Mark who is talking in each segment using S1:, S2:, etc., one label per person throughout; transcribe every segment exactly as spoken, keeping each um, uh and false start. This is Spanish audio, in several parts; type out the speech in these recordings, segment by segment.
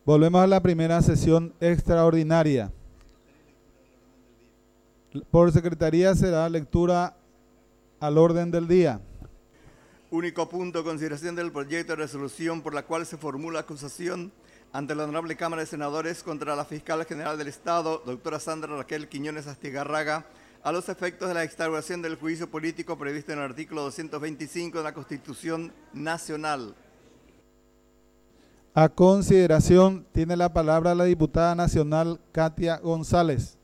S1: Volvemos a la primera sesión extraordinaria. Por secretaría será lectura al orden del día.
S2: Único punto, consideración del proyecto de resolución por la cual se formula acusación ante la Honorable Cámara de Senadores contra la Fiscal General del Estado, doctora Sandra Raquel Quiñones Astigarraga, a los efectos de la instauración del juicio político previsto en el artículo doscientos veinticinco de la Constitución Nacional.
S1: A consideración tiene la palabra la diputada nacional Katia González.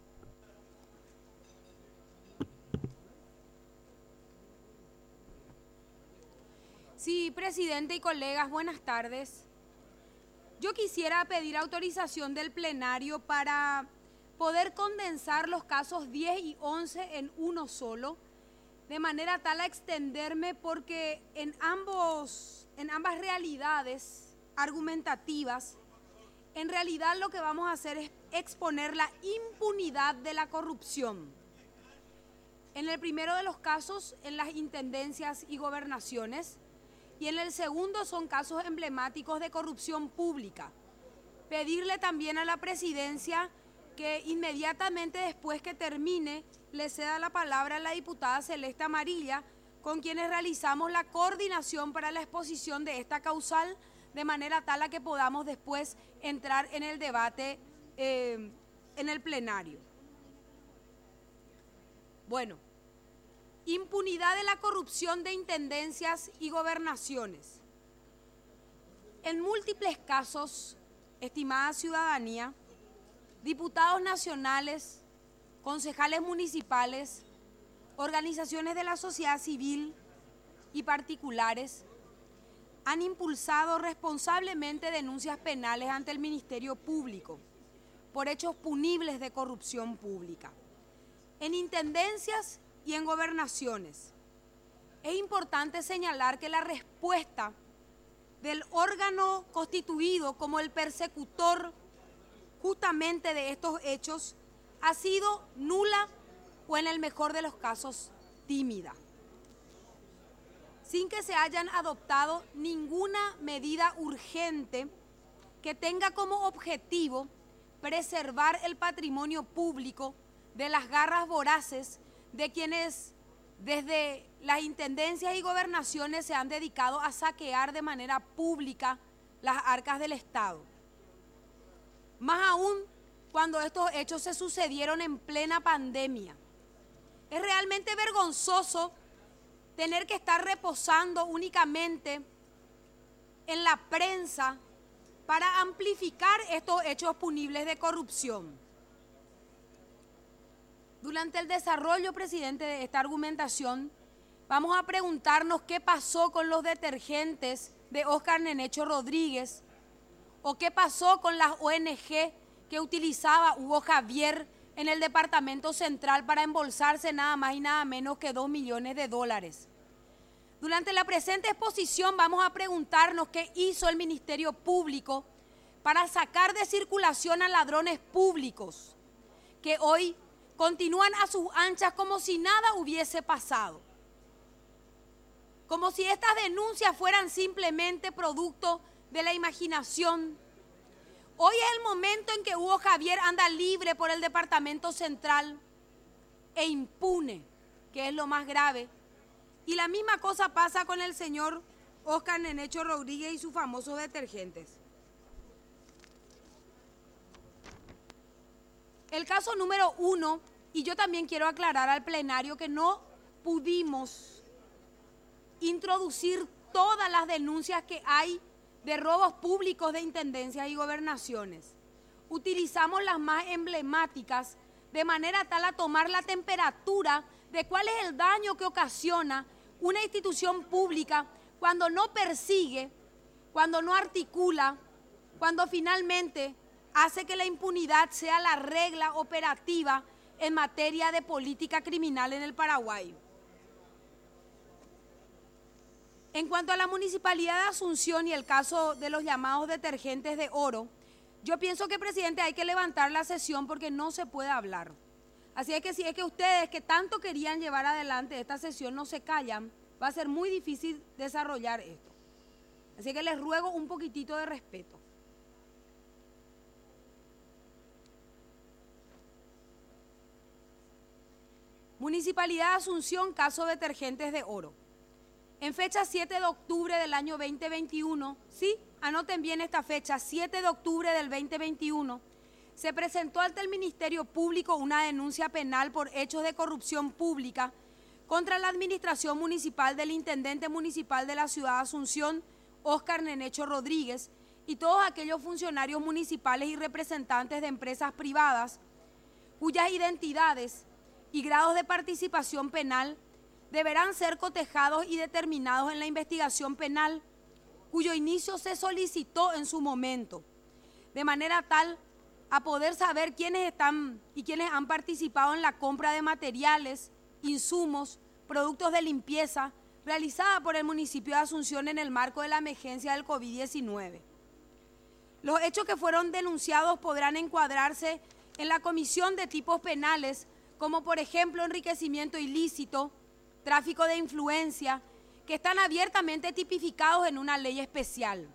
S3: Sí, presidente y colegas, buenas tardes. Yo quisiera pedir autorización del plenario para poder condensar los casos diez y once en uno solo, de manera tal a extenderme porque en, ambos, en ambas realidades argumentativas, en realidad lo que vamos a hacer es exponer la impunidad de la corrupción. En el primero de los casos, en las intendencias y gobernaciones, y en el segundo son casos emblemáticos de corrupción pública. Pedirle también a la presidencia que inmediatamente después que termine le ceda la palabra a la diputada Celeste Amarilla, con quienes realizamos la coordinación para la exposición de esta causal, de manera tal a que podamos después entrar en el debate eh, en el plenario. Bueno, impunidad de la corrupción de intendencias y gobernaciones. En múltiples casos, estimada ciudadanía, diputados nacionales, concejales municipales, organizaciones de la sociedad civil y particulares han impulsado responsablemente denuncias penales ante el Ministerio Público por hechos punibles de corrupción pública en intendencias y en gobernaciones. Es importante señalar que la respuesta del órgano constituido como el persecutor justamente de estos hechos ha sido nula o en el mejor de los casos tímida, sin que se hayan adoptado ninguna medida urgente que tenga como objetivo preservar el patrimonio público de las garras voraces de quienes desde las intendencias y gobernaciones se han dedicado a saquear de manera pública las arcas del Estado. Más aún cuando estos hechos se sucedieron en plena pandemia. Es realmente vergonzoso tener que estar reposando únicamente en la prensa para amplificar estos hechos punibles de corrupción. Durante el desarrollo, presidente, de esta argumentación, vamos a preguntarnos qué pasó con los detergentes de Óscar Nenecho Rodríguez o qué pasó con las O N G que utilizaba Hugo Javier en el Departamento Central para embolsarse nada más y nada menos que dos millones de dólares. Durante la presente exposición vamos a preguntarnos qué hizo el Ministerio Público para sacar de circulación a ladrones públicos que hoy continúan a sus anchas como si nada hubiese pasado. Como si estas denuncias fueran simplemente producto de la imaginación. Hoy es el momento en que Hugo Javier anda libre por el Departamento Central e impune, que es lo más grave. Y la misma cosa pasa con el señor Óscar Nenecho Rodríguez y sus famosos detergentes. El caso número uno, y yo también quiero aclarar al plenario que no pudimos introducir todas las denuncias que hay de robos públicos de intendencias y gobernaciones. Utilizamos las más emblemáticas de manera tal a tomar la temperatura de cuál es el daño que ocasiona una institución pública cuando no persigue, cuando no articula, cuando finalmente hace que la impunidad sea la regla operativa en materia de política criminal en el Paraguay. En cuanto a la Municipalidad de Asunción y el caso de los llamados detergentes de oro, yo pienso que, presidente, hay que levantar la sesión porque no se puede hablar. Así es que si es que ustedes que tanto querían llevar adelante esta sesión no se callan, va a ser muy difícil desarrollar esto. Así que les ruego un poquitito de respeto. Municipalidad de Asunción, caso Detergentes de Oro. En fecha siete de octubre del año veinte veintiuno, sí, anoten bien esta fecha, siete de octubre del veinte veintiuno, se presentó ante el Ministerio Público una denuncia penal por hechos de corrupción pública contra la administración municipal del intendente municipal de la ciudad de Asunción, Óscar Nenecho Rodríguez, y todos aquellos funcionarios municipales y representantes de empresas privadas cuyas identidades y grados de participación penal deberán ser cotejados y determinados en la investigación penal, cuyo inicio se solicitó en su momento, de manera tal a poder saber quiénes están y quiénes han participado en la compra de materiales, insumos, productos de limpieza realizada por el municipio de Asunción en el marco de la emergencia del COVID diecinueve. Los hechos que fueron denunciados podrán encuadrarse en la comisión de tipos penales, como por ejemplo enriquecimiento ilícito, tráfico de influencia, que están abiertamente tipificados en una ley especial.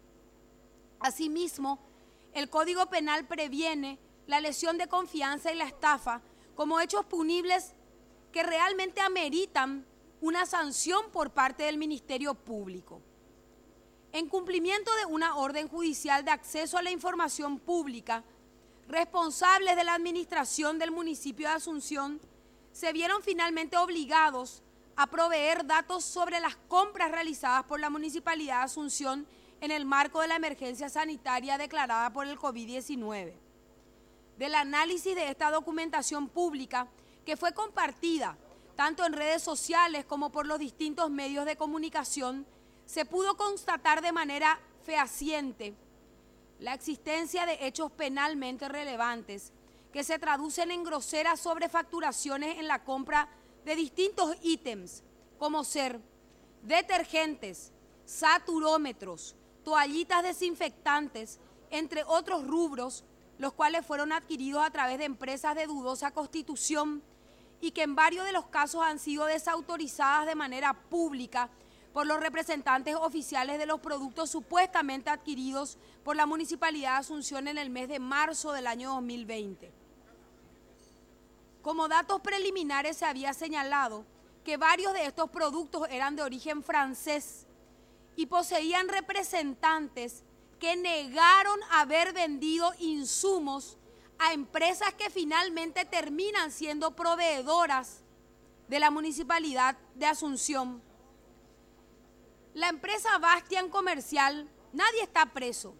S3: Asimismo, el Código Penal previene la lesión de confianza y la estafa como hechos punibles que realmente ameritan una sanción por parte del Ministerio Público. En cumplimiento de una orden judicial de acceso a la información pública, responsables de la administración del municipio de Asunción se vieron finalmente obligados a proveer datos sobre las compras realizadas por la Municipalidad de Asunción en el marco de la emergencia sanitaria declarada por el COVID diecinueve. Del análisis de esta documentación pública, que fue compartida tanto en redes sociales como por los distintos medios de comunicación, se pudo constatar de manera fehaciente la existencia de hechos penalmente relevantes que se traducen en groseras sobrefacturaciones en la compra de distintos ítems, como ser detergentes, saturómetros, toallitas desinfectantes, entre otros rubros, los cuales fueron adquiridos a través de empresas de dudosa constitución y que en varios de los casos han sido desautorizadas de manera pública por los representantes oficiales de los productos supuestamente adquiridos por la Municipalidad de Asunción en el mes de marzo del año dos mil veinte. Como datos preliminares se había señalado que varios de estos productos eran de origen francés y poseían representantes que negaron haber vendido insumos a empresas que finalmente terminan siendo proveedoras de la Municipalidad de Asunción. La empresa Bastian Comercial, nadie está preso,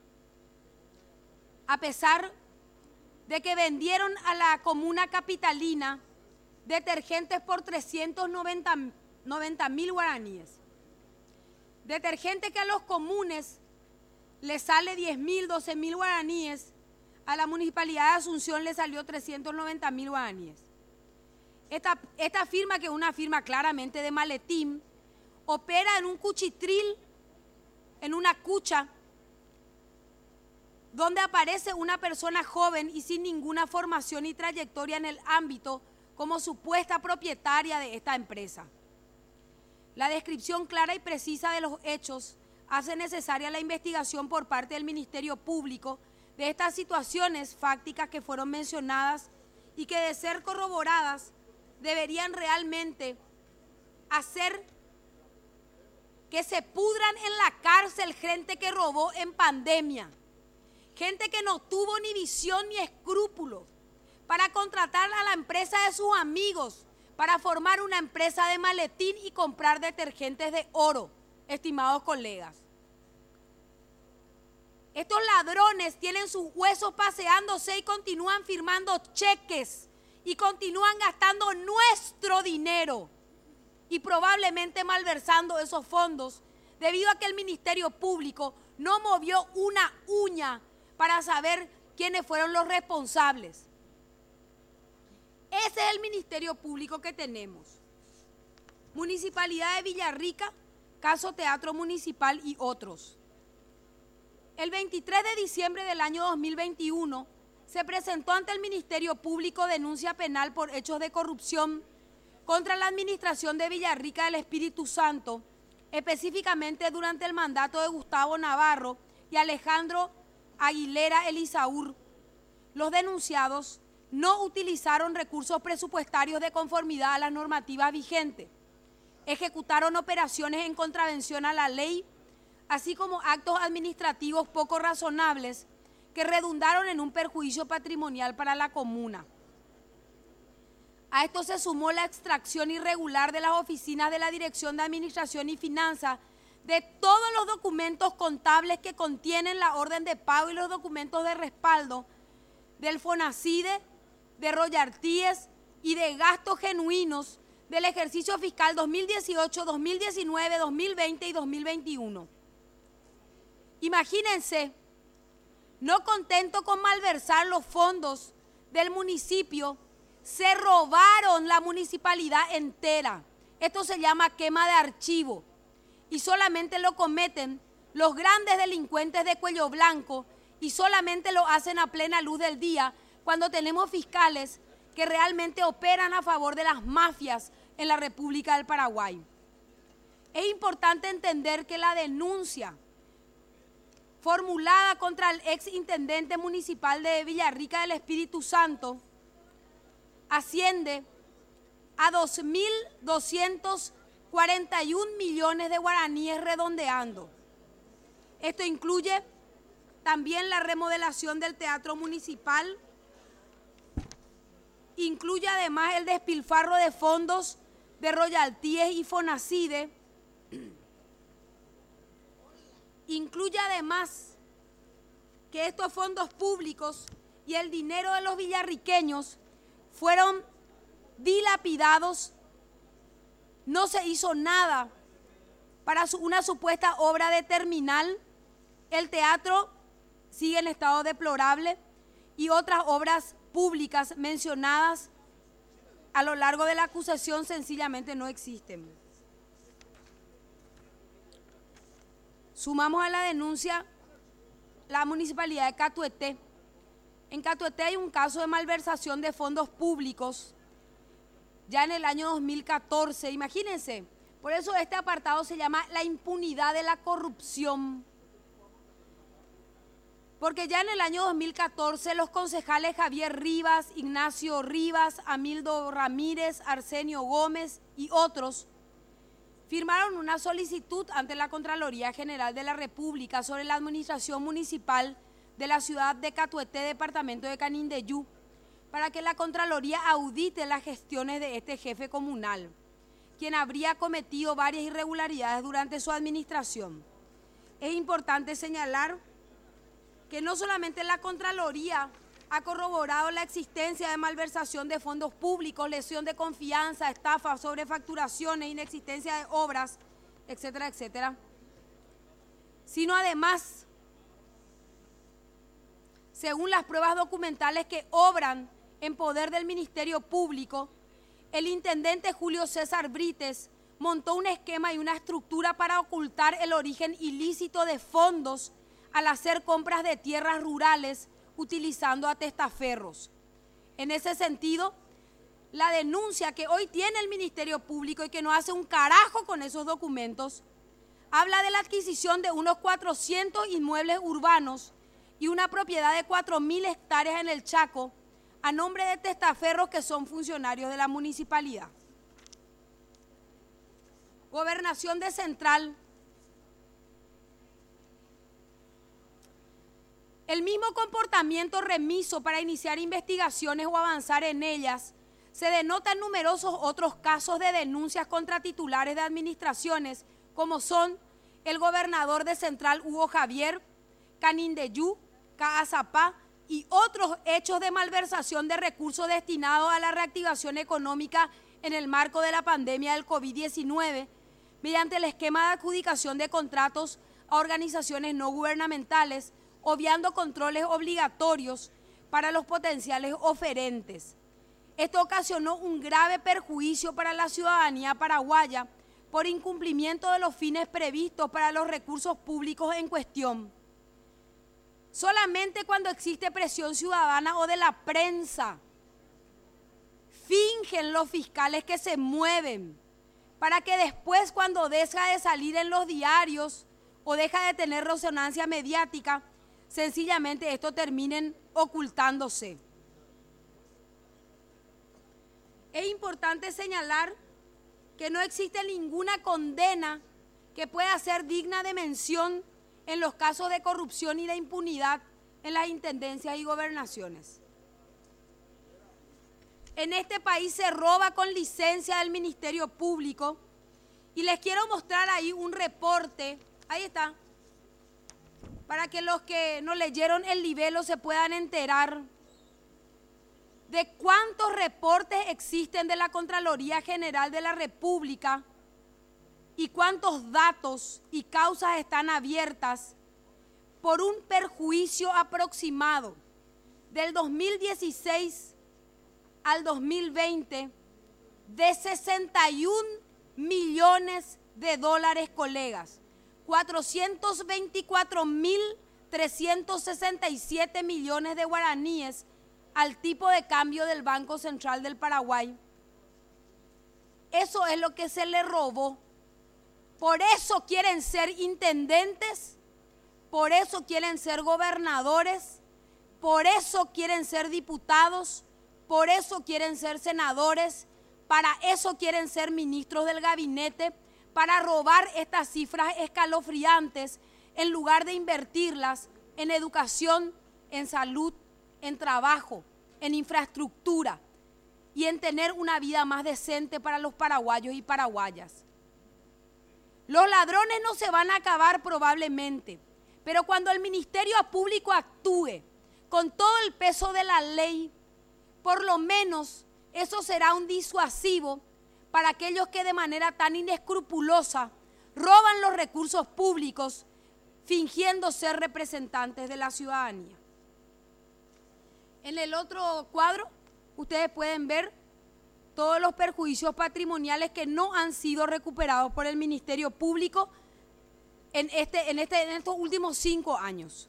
S3: a pesar de que vendieron a la comuna capitalina detergentes por trescientos noventa mil guaraníes. Detergente que a los comunes les sale diez mil, doce mil guaraníes, a la Municipalidad de Asunción le salió trescientos noventa mil guaraníes. Esta, esta firma, que es una firma claramente de maletín, opera en un cuchitril, en una cucha, donde aparece una persona joven y sin ninguna formación y trayectoria en el ámbito como supuesta propietaria de esta empresa. La descripción clara y precisa de los hechos hace necesaria la investigación por parte del Ministerio Público de estas situaciones fácticas que fueron mencionadas y que, de ser corroboradas, deberían realmente hacer que se pudran en la cárcel gente que robó en pandemia, gente que no tuvo ni visión ni escrúpulos para contratar a la empresa de sus amigos para formar una empresa de maletín y comprar detergentes de oro, estimados colegas. Estos ladrones tienen sus huesos paseándose y continúan firmando cheques y continúan gastando nuestro dinero y probablemente malversando esos fondos debido a que el Ministerio Público no movió una uña para saber quiénes fueron los responsables. Ese es el Ministerio Público que tenemos. Municipalidad de Villarrica, caso Teatro Municipal y otros. El veintitrés de diciembre del año dos mil veintiuno se presentó ante el Ministerio Público denuncia penal por hechos de corrupción contra la administración de Villarrica del Espíritu Santo, específicamente durante el mandato de Gustavo Navarro y Alejandro Aguilera Elisaur. Los denunciados no utilizaron recursos presupuestarios de conformidad a las normativas vigentes, ejecutaron operaciones en contravención a la ley, así como actos administrativos poco razonables que redundaron en un perjuicio patrimonial para la comuna. A esto se sumó la extracción irregular de las oficinas de la Dirección de Administración y Finanzas de todos los documentos contables que contienen la orden de pago y los documentos de respaldo del FONACIDE, de royalties y de gastos genuinos del ejercicio fiscal dos mil dieciocho, dos mil diecinueve, dos mil veinte y dos mil veintiuno. Imagínense, no contento con malversar los fondos del municipio, se robaron la municipalidad entera. Esto se llama quema de archivo y solamente lo cometen los grandes delincuentes de cuello blanco y solamente lo hacen a plena luz del día cuando tenemos fiscales que realmente operan a favor de las mafias en la República del Paraguay. Es importante entender que la denuncia formulada contra el ex intendente municipal de Villarrica del Espíritu Santo asciende a dos mil doscientos cuarenta y un millones de guaraníes redondeando. Esto incluye también la remodelación del Teatro Municipal, incluye además el despilfarro de fondos de royalties y FONACIDE, incluye además que estos fondos públicos y el dinero de los villarriqueños fueron dilapidados, no se hizo nada para una supuesta obra de terminal, el teatro sigue en estado deplorable y otras obras públicas mencionadas a lo largo de la acusación sencillamente no existen. Sumamos a la denuncia la municipalidad de Catuete. En Catuete hay un caso de malversación de fondos públicos ya en el año dos mil catorce, imagínense. Por eso este apartado se llama la impunidad de la corrupción. Porque ya en el año dos mil catorce los concejales Javier Rivas, Ignacio Rivas, Amildo Ramírez, Arsenio Gómez y otros firmaron una solicitud ante la Contraloría General de la República sobre la administración municipal de la ciudad de Catuete, departamento de Canindeyú, para que la Contraloría audite las gestiones de este jefe comunal, quien habría cometido varias irregularidades durante su administración. Es importante señalar que no solamente la Contraloría ha corroborado la existencia de malversación de fondos públicos, lesión de confianza, estafa, sobrefacturaciones, inexistencia de obras, etcétera, etcétera, sino además, según las pruebas documentales que obran en poder del Ministerio Público, el intendente Julio César Brites montó un esquema y una estructura para ocultar el origen ilícito de fondos al hacer compras de tierras rurales utilizando a testaferros. En ese sentido, la denuncia que hoy tiene el Ministerio Público y que no hace un carajo con esos documentos, habla de la adquisición de unos cuatrocientos inmuebles urbanos y una propiedad de cuatro mil hectáreas en el Chaco a nombre de testaferros que son funcionarios de la municipalidad. Gobernación de Central. El mismo comportamiento remiso para iniciar investigaciones o avanzar en ellas se denota en numerosos otros casos de denuncias contra titulares de administraciones, como son el gobernador de Central Hugo Javier, Canindeyú, Caazapá y otros hechos de malversación de recursos destinados a la reactivación económica en el marco de la pandemia del COVID diecinueve, mediante el esquema de adjudicación de contratos a organizaciones no gubernamentales, obviando controles obligatorios para los potenciales oferentes. Esto ocasionó un grave perjuicio para la ciudadanía paraguaya por incumplimiento de los fines previstos para los recursos públicos en cuestión. Solamente cuando existe presión ciudadana o de la prensa, fingen los fiscales que se mueven para que después, cuando deja de salir en los diarios o deja de tener resonancia mediática, sencillamente esto terminen ocultándose. Es importante señalar que no existe ninguna condena que pueda ser digna de mención en los casos de corrupción y de impunidad en las intendencias y gobernaciones. En este país se roba con licencia del Ministerio Público y les quiero mostrar ahí un reporte, ahí está, para que los que no leyeron el libelo se puedan enterar de cuántos reportes existen de la Contraloría General de la República y cuántos datos y causas están abiertas por un perjuicio aproximado del dos mil dieciséis al dos mil veinte de sesenta y un millones de dólares, colegas, cuatrocientos veinticuatro mil trescientos sesenta y siete millones de guaraníes al tipo de cambio del Banco Central del Paraguay. Eso es lo que se le robó. Por eso quieren ser intendentes, por eso quieren ser gobernadores, por eso quieren ser diputados, por eso quieren ser senadores, para eso quieren ser ministros del gabinete, para robar estas cifras escalofriantes en lugar de invertirlas en educación, en salud, en trabajo, en infraestructura y en tener una vida más decente para los paraguayos y paraguayas. Los ladrones no se van a acabar probablemente, pero cuando el Ministerio Público actúe con todo el peso de la ley, por lo menos eso será un disuasivo para aquellos que de manera tan inescrupulosa roban los recursos públicos fingiendo ser representantes de la ciudadanía. En el otro cuadro, ustedes pueden ver todos los perjuicios patrimoniales que no han sido recuperados por el Ministerio Público en, este, en, este, en estos últimos cinco años.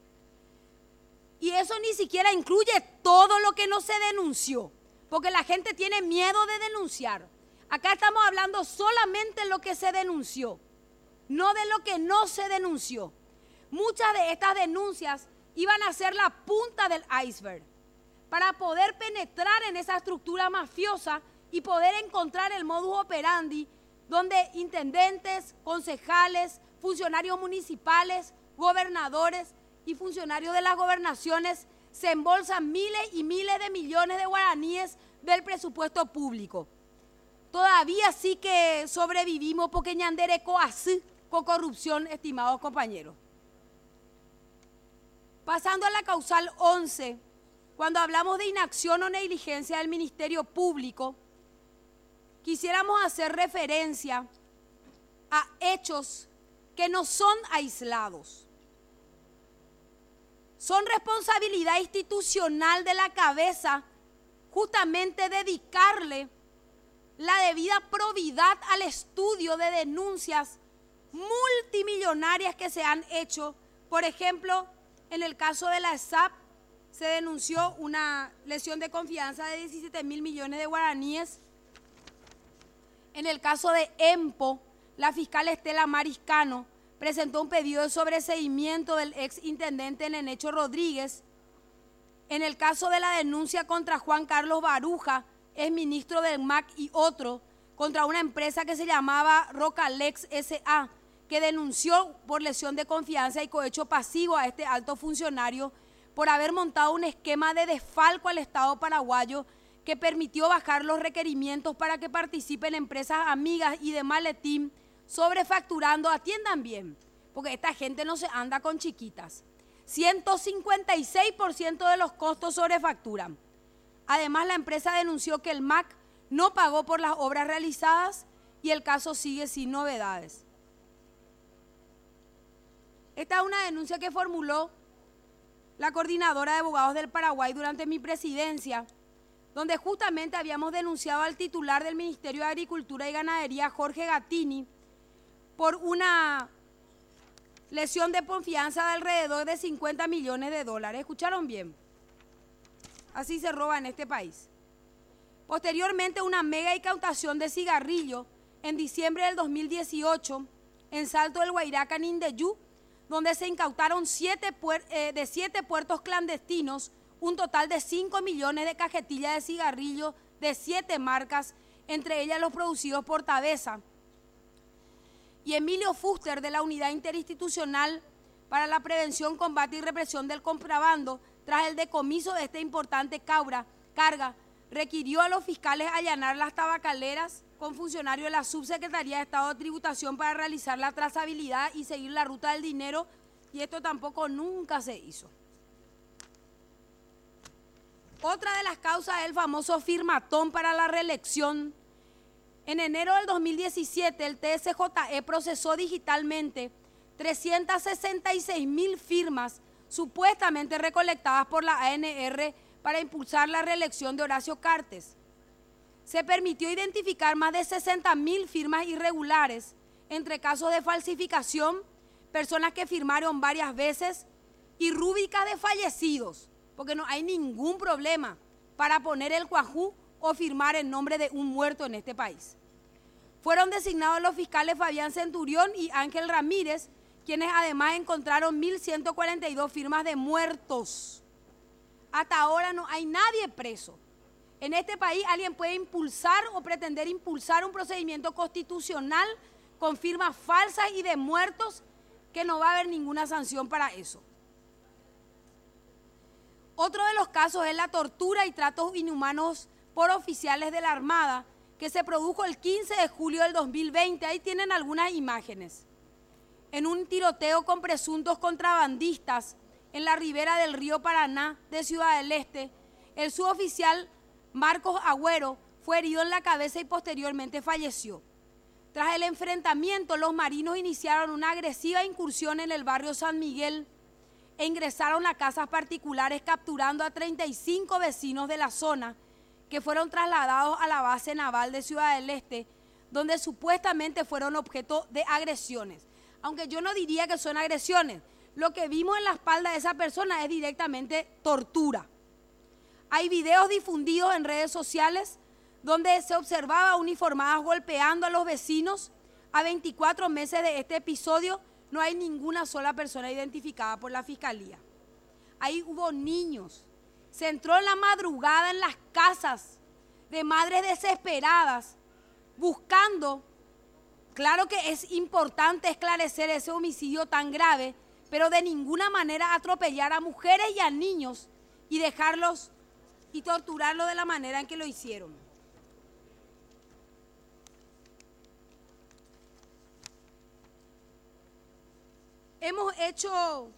S3: Y eso ni siquiera incluye todo lo que no se denunció, porque la gente tiene miedo de denunciar. Acá estamos hablando solamente de lo que se denunció, no de lo que no se denunció. Muchas de estas denuncias iban a ser la punta del iceberg para poder penetrar en esa estructura mafiosa y poder encontrar el modus operandi donde intendentes, concejales, funcionarios municipales, gobernadores y funcionarios de las gobernaciones se embolsan miles y miles de millones de guaraníes del presupuesto público. Todavía sí que sobrevivimos porque ñandereco así con corrupción, estimados compañeros. Pasando a la causal once, cuando hablamos de inacción o negligencia del Ministerio Público, quisiéramos hacer referencia a hechos que no son aislados. Son responsabilidad institucional de la cabeza justamente dedicarle la debida probidad al estudio de denuncias multimillonarias que se han hecho. Por ejemplo, en el caso de la E S A P se denunció una lesión de confianza de diecisiete mil millones de guaraníes. En el caso de EMPO, la fiscal Estela Mariscano presentó un pedido de sobreseimiento del ex intendente Nenecho Rodríguez. En el caso de la denuncia contra Juan Carlos Baruja, ex ministro del M A C y otro, contra una empresa que se llamaba Rocalex S A, que denunció por lesión de confianza y cohecho pasivo a este alto funcionario por haber montado un esquema de desfalco al Estado paraguayo que permitió bajar los requerimientos para que participen empresas amigas y de maletín, sobrefacturando, atiendan bien, porque esta gente no se anda con chiquitas. ciento cincuenta y seis por ciento de los costos sobrefacturan. Además, la empresa denunció que el M A C no pagó por las obras realizadas y el caso sigue sin novedades. Esta es una denuncia que formuló la coordinadora de abogados del Paraguay durante mi presidencia, donde justamente habíamos denunciado al titular del Ministerio de Agricultura y Ganadería, Jorge Gattini, por una lesión de confianza de alrededor de cincuenta millones de dólares. ¿Escucharon bien? Así se roba en este país. Posteriormente, una mega incautación de cigarrillo en diciembre del dos mil dieciocho en Salto del Guairaca, Nindeyú, donde se incautaron siete eh, de siete puertos clandestinos un total de cinco millones de cajetillas de cigarrillos de siete marcas, entre ellas los producidos por Tabesa. Y Emilio Fuster, de la Unidad Interinstitucional para la Prevención, Combate y Represión del Contrabando, tras el decomiso de esta importante cabra, carga, requirió a los fiscales allanar las tabacaleras con funcionarios de la Subsecretaría de Estado de Tributación para realizar la trazabilidad y seguir la ruta del dinero, y esto tampoco nunca se hizo. Otra de las causas es el famoso firmatón para la reelección. En enero del dos mil diecisiete, el T S J E procesó digitalmente trescientas sesenta y seis mil firmas supuestamente recolectadas por la A N R para impulsar la reelección de Horacio Cartes. Se permitió identificar más de sesenta mil firmas irregulares, entre casos de falsificación, personas que firmaron varias veces y rúbricas de fallecidos, porque no hay ningún problema para poner el cuajú o firmar en nombre de un muerto en este país. Fueron designados los fiscales Fabián Centurión y Ángel Ramírez, quienes además encontraron mil ciento cuarenta y dos firmas de muertos. Hasta ahora no hay nadie preso. En este país alguien puede impulsar o pretender impulsar un procedimiento constitucional con firmas falsas y de muertos, que no va a haber ninguna sanción para eso. Otro de los casos es la tortura y tratos inhumanos por oficiales de la Armada, que se produjo el quince de julio del dos mil veinte. Ahí tienen algunas imágenes. En un tiroteo con presuntos contrabandistas en la ribera del río Paraná de Ciudad del Este, el suboficial Marcos Agüero fue herido en la cabeza y posteriormente falleció. Tras el enfrentamiento, los marinos iniciaron una agresiva incursión en el barrio San Miguel e ingresaron a casas particulares, capturando a treinta y cinco vecinos de la zona, que fueron trasladados a la base naval de Ciudad del Este, donde supuestamente fueron objeto de agresiones. Aunque yo no diría que son agresiones, lo que vimos en la espalda de esa persona es directamente tortura. Hay videos difundidos en redes sociales donde se observaba uniformadas golpeando a los vecinos. A veinticuatro meses de este episodio no hay ninguna sola persona identificada por la Fiscalía. Ahí hubo niños. Se entró en la madrugada en las casas de madres desesperadas buscando. Claro que es importante esclarecer ese homicidio tan grave, pero de ninguna manera atropellar a mujeres y a niños y dejarlos y torturarlos de la manera en que lo hicieron. Hemos hecho,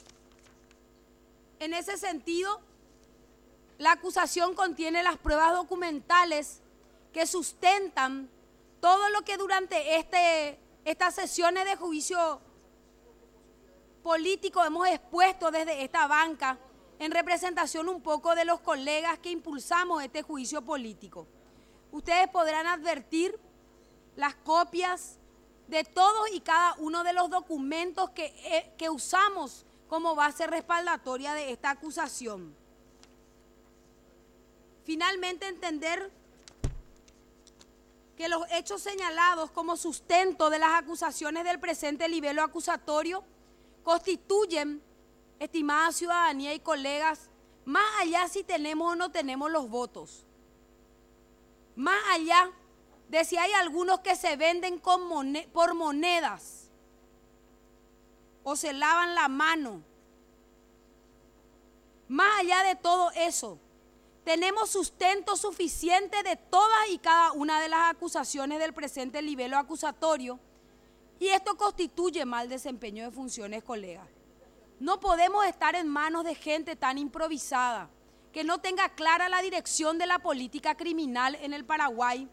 S3: en ese sentido, la acusación contiene las pruebas documentales que sustentan todo lo que durante este, estas sesiones de juicio político hemos expuesto desde esta banca, en representación un poco de los colegas que impulsamos este juicio político. Ustedes podrán advertir las copias de todos y cada uno de los documentos que, eh, que usamos como base respaldatoria de esta acusación. Finalmente, entender que los hechos señalados como sustento de las acusaciones del presente libelo acusatorio constituyen, estimada ciudadanía y colegas, más allá si tenemos o no tenemos los votos, más allá de si hay algunos que se venden con moned- por monedas o se lavan la mano, más allá de todo eso, tenemos sustento suficiente de todas y cada una de las acusaciones del presente libelo acusatorio, y esto constituye mal desempeño de funciones, colegas. No podemos estar en manos de gente tan improvisada, que no tenga clara la dirección de la política criminal en el Paraguay.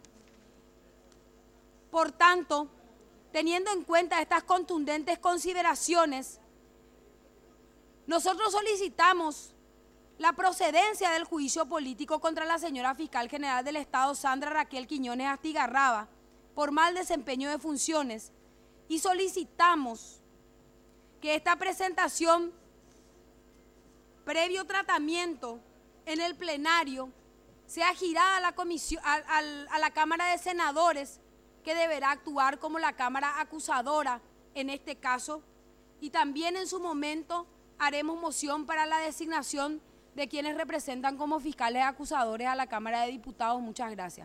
S3: Por tanto, teniendo en cuenta estas contundentes consideraciones, nosotros solicitamos la procedencia del juicio político contra la señora Fiscal General del Estado, Sandra Raquel Quiñones Astigarraba, por mal desempeño de funciones, y solicitamos que esta presentación, previo tratamiento en el plenario, sea girada a la, comisión, a, a, a la Cámara de Senadores, que deberá actuar como la Cámara acusadora en este caso, y también en su momento haremos moción para la designación de quienes representan como fiscales acusadores a la Cámara de Diputados. Muchas gracias.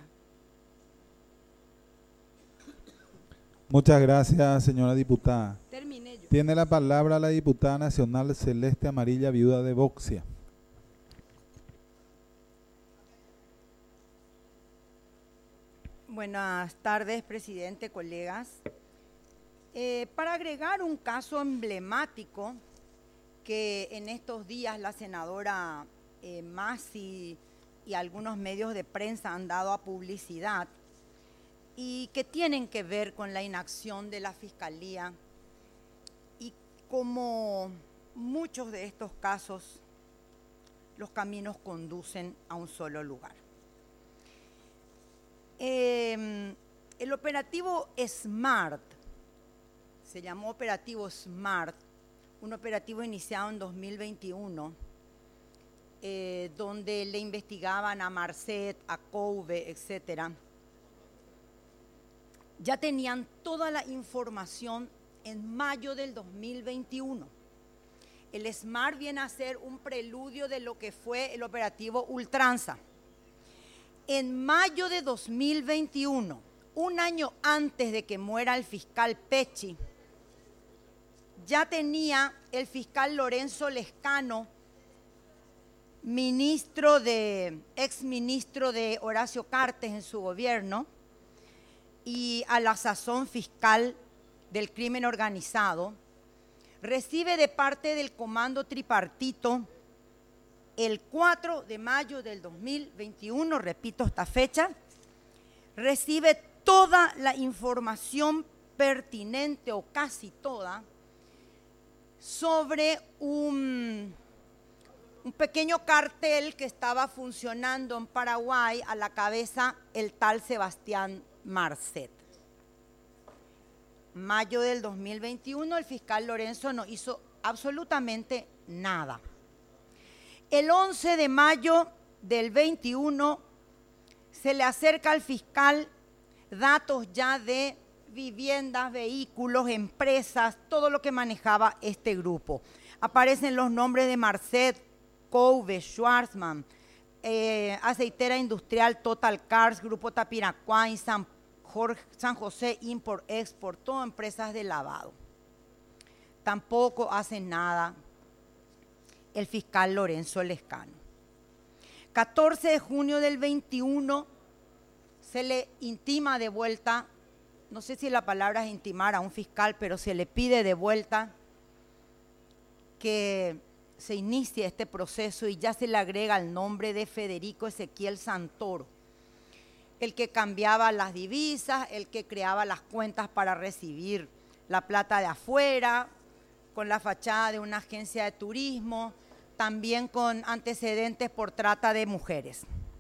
S1: Muchas gracias, señora diputada.
S3: Terminé yo.
S1: Tiene la palabra la diputada nacional Celeste Amarilla, viuda de Boxia.
S4: Buenas tardes, presidente, colegas. Eh, para agregar un caso emblemático que en estos días la senadora eh, Masi y algunos medios de prensa han dado a publicidad y que tienen que ver con la inacción de la Fiscalía, y como muchos de estos casos, los caminos conducen a un solo lugar. Eh, el operativo SMART, se llamó operativo SMART, un operativo iniciado en dos mil veintiuno, eh, donde le investigaban a Marcet, a Couve, etcétera. Ya tenían toda la información en mayo del dos mil veintiuno. El SMART viene a ser un preludio de lo que fue el operativo Ultranza. En mayo de dos mil veintiuno, un año antes de que muera el fiscal Pecci, ya tenía el fiscal Lorenzo Lescano, ministro de, ex ministro de Horacio Cartes en su gobierno, y a la sazón fiscal del crimen organizado, recibe de parte del comando tripartito el cuatro de mayo del dos mil veintiuno, repito esta fecha, recibe toda la información pertinente o casi toda sobre un, un pequeño cartel que estaba funcionando en Paraguay, a la cabeza el tal Sebastián Marcet. Mayo del dos mil veintiuno, el fiscal Lorenzo no hizo absolutamente nada. El once de mayo del veintiuno se le acerca al fiscal datos ya de viviendas, vehículos, empresas, todo lo que manejaba este grupo. Aparecen los nombres de Marcet, Couve, Schwarzman, eh, aceitera industrial Total Cars, Grupo Tapiracuay, San, Jorge, San José Import Export, todo empresas de lavado. Tampoco hacen nada el fiscal Lorenzo Lescano. catorce de junio del veintiuno se le intima de vuelta, no sé si la palabra es intimar a un fiscal, pero se le pide de vuelta que se inicie este proceso, y ya se le agrega el nombre de Federico Ezequiel Santoro, el que cambiaba las divisas, el que creaba las cuentas para recibir la plata de afuera, con la fachada de una agencia de turismo, también con antecedentes por trata de mujeres.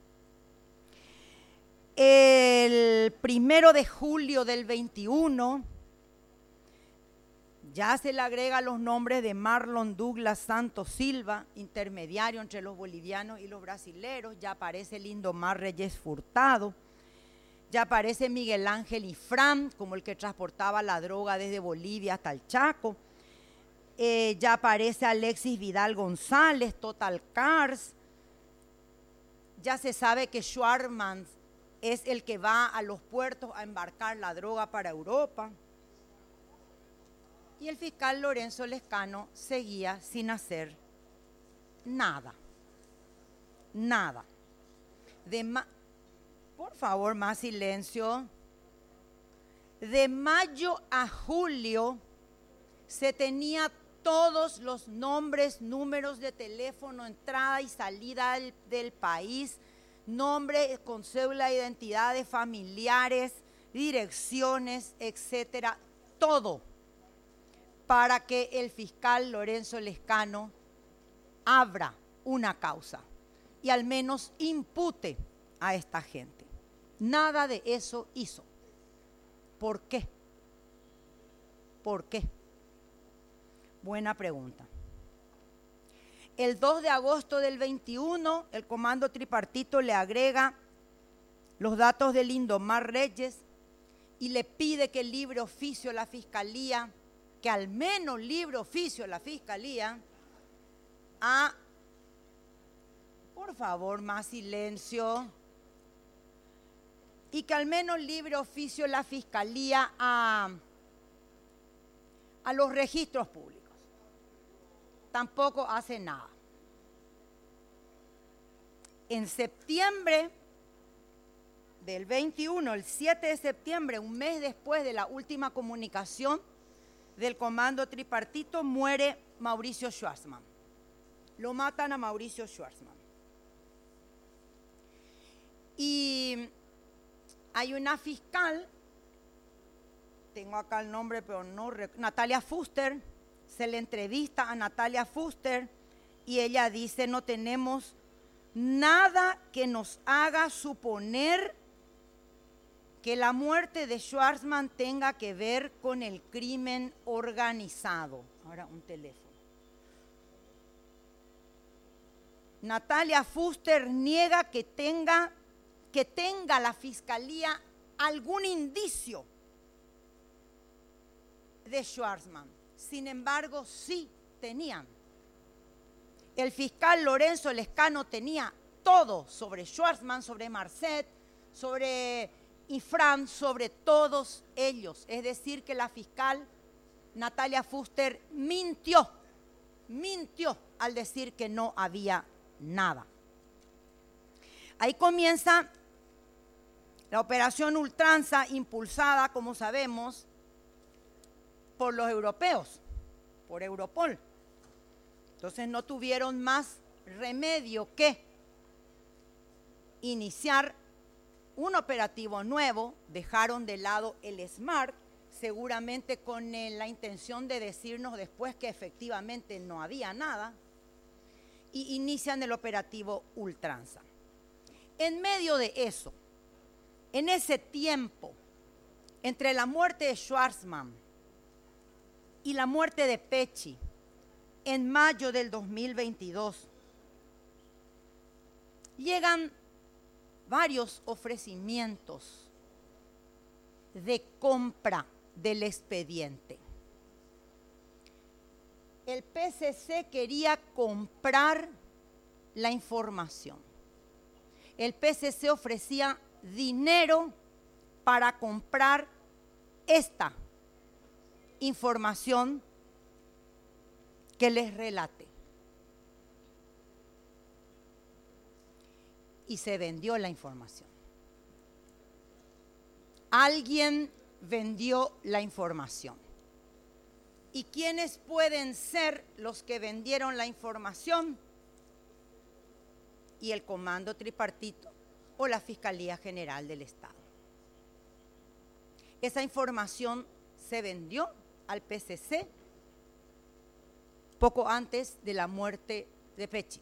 S4: El primero de julio del veintiuno ya se le agrega los nombres de Marlon Douglas Santos Silva, intermediario entre los bolivianos y los brasileros. Ya aparece Lindomar Reyes Furtado, ya aparece Miguel Ángel Ifrán como el que transportaba la droga desde Bolivia hasta el Chaco. Eh, ya aparece Alexis Vidal González, Total Cars. Ya se sabe que Schwarzman es el que va a los puertos a embarcar la droga para Europa. Y el fiscal Lorenzo Lescano seguía sin hacer nada. Nada. De ma- Por favor, más silencio. De mayo a julio se tenía todos los nombres, números de teléfono, entrada y salida del, del país, nombre con cédula de identidad de familiares, direcciones, etcétera, todo, para que el fiscal Lorenzo Lescano abra una causa y al menos impute a esta gente. Nada de eso hizo. ¿Por qué? ¿Por qué? Buena pregunta. El dos de agosto del veintiuno, el comando tripartito le agrega los datos de Lindomar Reyes y le pide que libre oficio a la Fiscalía, que al menos libre oficio a la Fiscalía, a favor, más silencio. Y que al menos libre oficio la Fiscalía a, a los registros públicos. Tampoco hace nada. En septiembre del veintiuno, el siete de septiembre, un mes después de la última comunicación del comando tripartito, muere Mauricio Schwarzman. Lo matan a Mauricio Schwarzman. Y hay una fiscal, tengo acá el nombre, pero no recuerdo, Natalia Fuster, se le entrevista a Natalia Fuster y ella dice: no tenemos nada que nos haga suponer que la muerte de Schwarzman tenga que ver con el crimen organizado. Ahora un teléfono. Natalia Fuster niega que tenga, que tenga la Fiscalía algún indicio de Schwarzman. Sin embargo, sí tenían. El fiscal Lorenzo Lescano tenía todo sobre Schwarzman, sobre Marcet, sobre Ifrán, sobre todos ellos. Es decir, que la fiscal Natalia Fuster mintió, mintió al decir que no había nada. Ahí comienza la operación Ultranza, impulsada, como sabemos, por los europeos, por Europol. Entonces no tuvieron más remedio que iniciar un operativo nuevo, dejaron de lado el SMART, seguramente con la intención de decirnos después que efectivamente no había nada, y inician el operativo Ultranza. En medio de eso, en ese tiempo, entre la muerte de Schwarzman y la muerte de Pecci, en mayo del dos mil veintidós, llegan varios ofrecimientos de compra del expediente. El P C C quería comprar la información. El P C C ofrecía dinero para comprar esta información que les relate. Y se vendió la información. Alguien vendió la información. ¿Y quiénes pueden ser los que vendieron la información? Y el Comando Tripartito o la Fiscalía General del Estado. Esa información se vendió al P C C poco antes de la muerte de Pecci.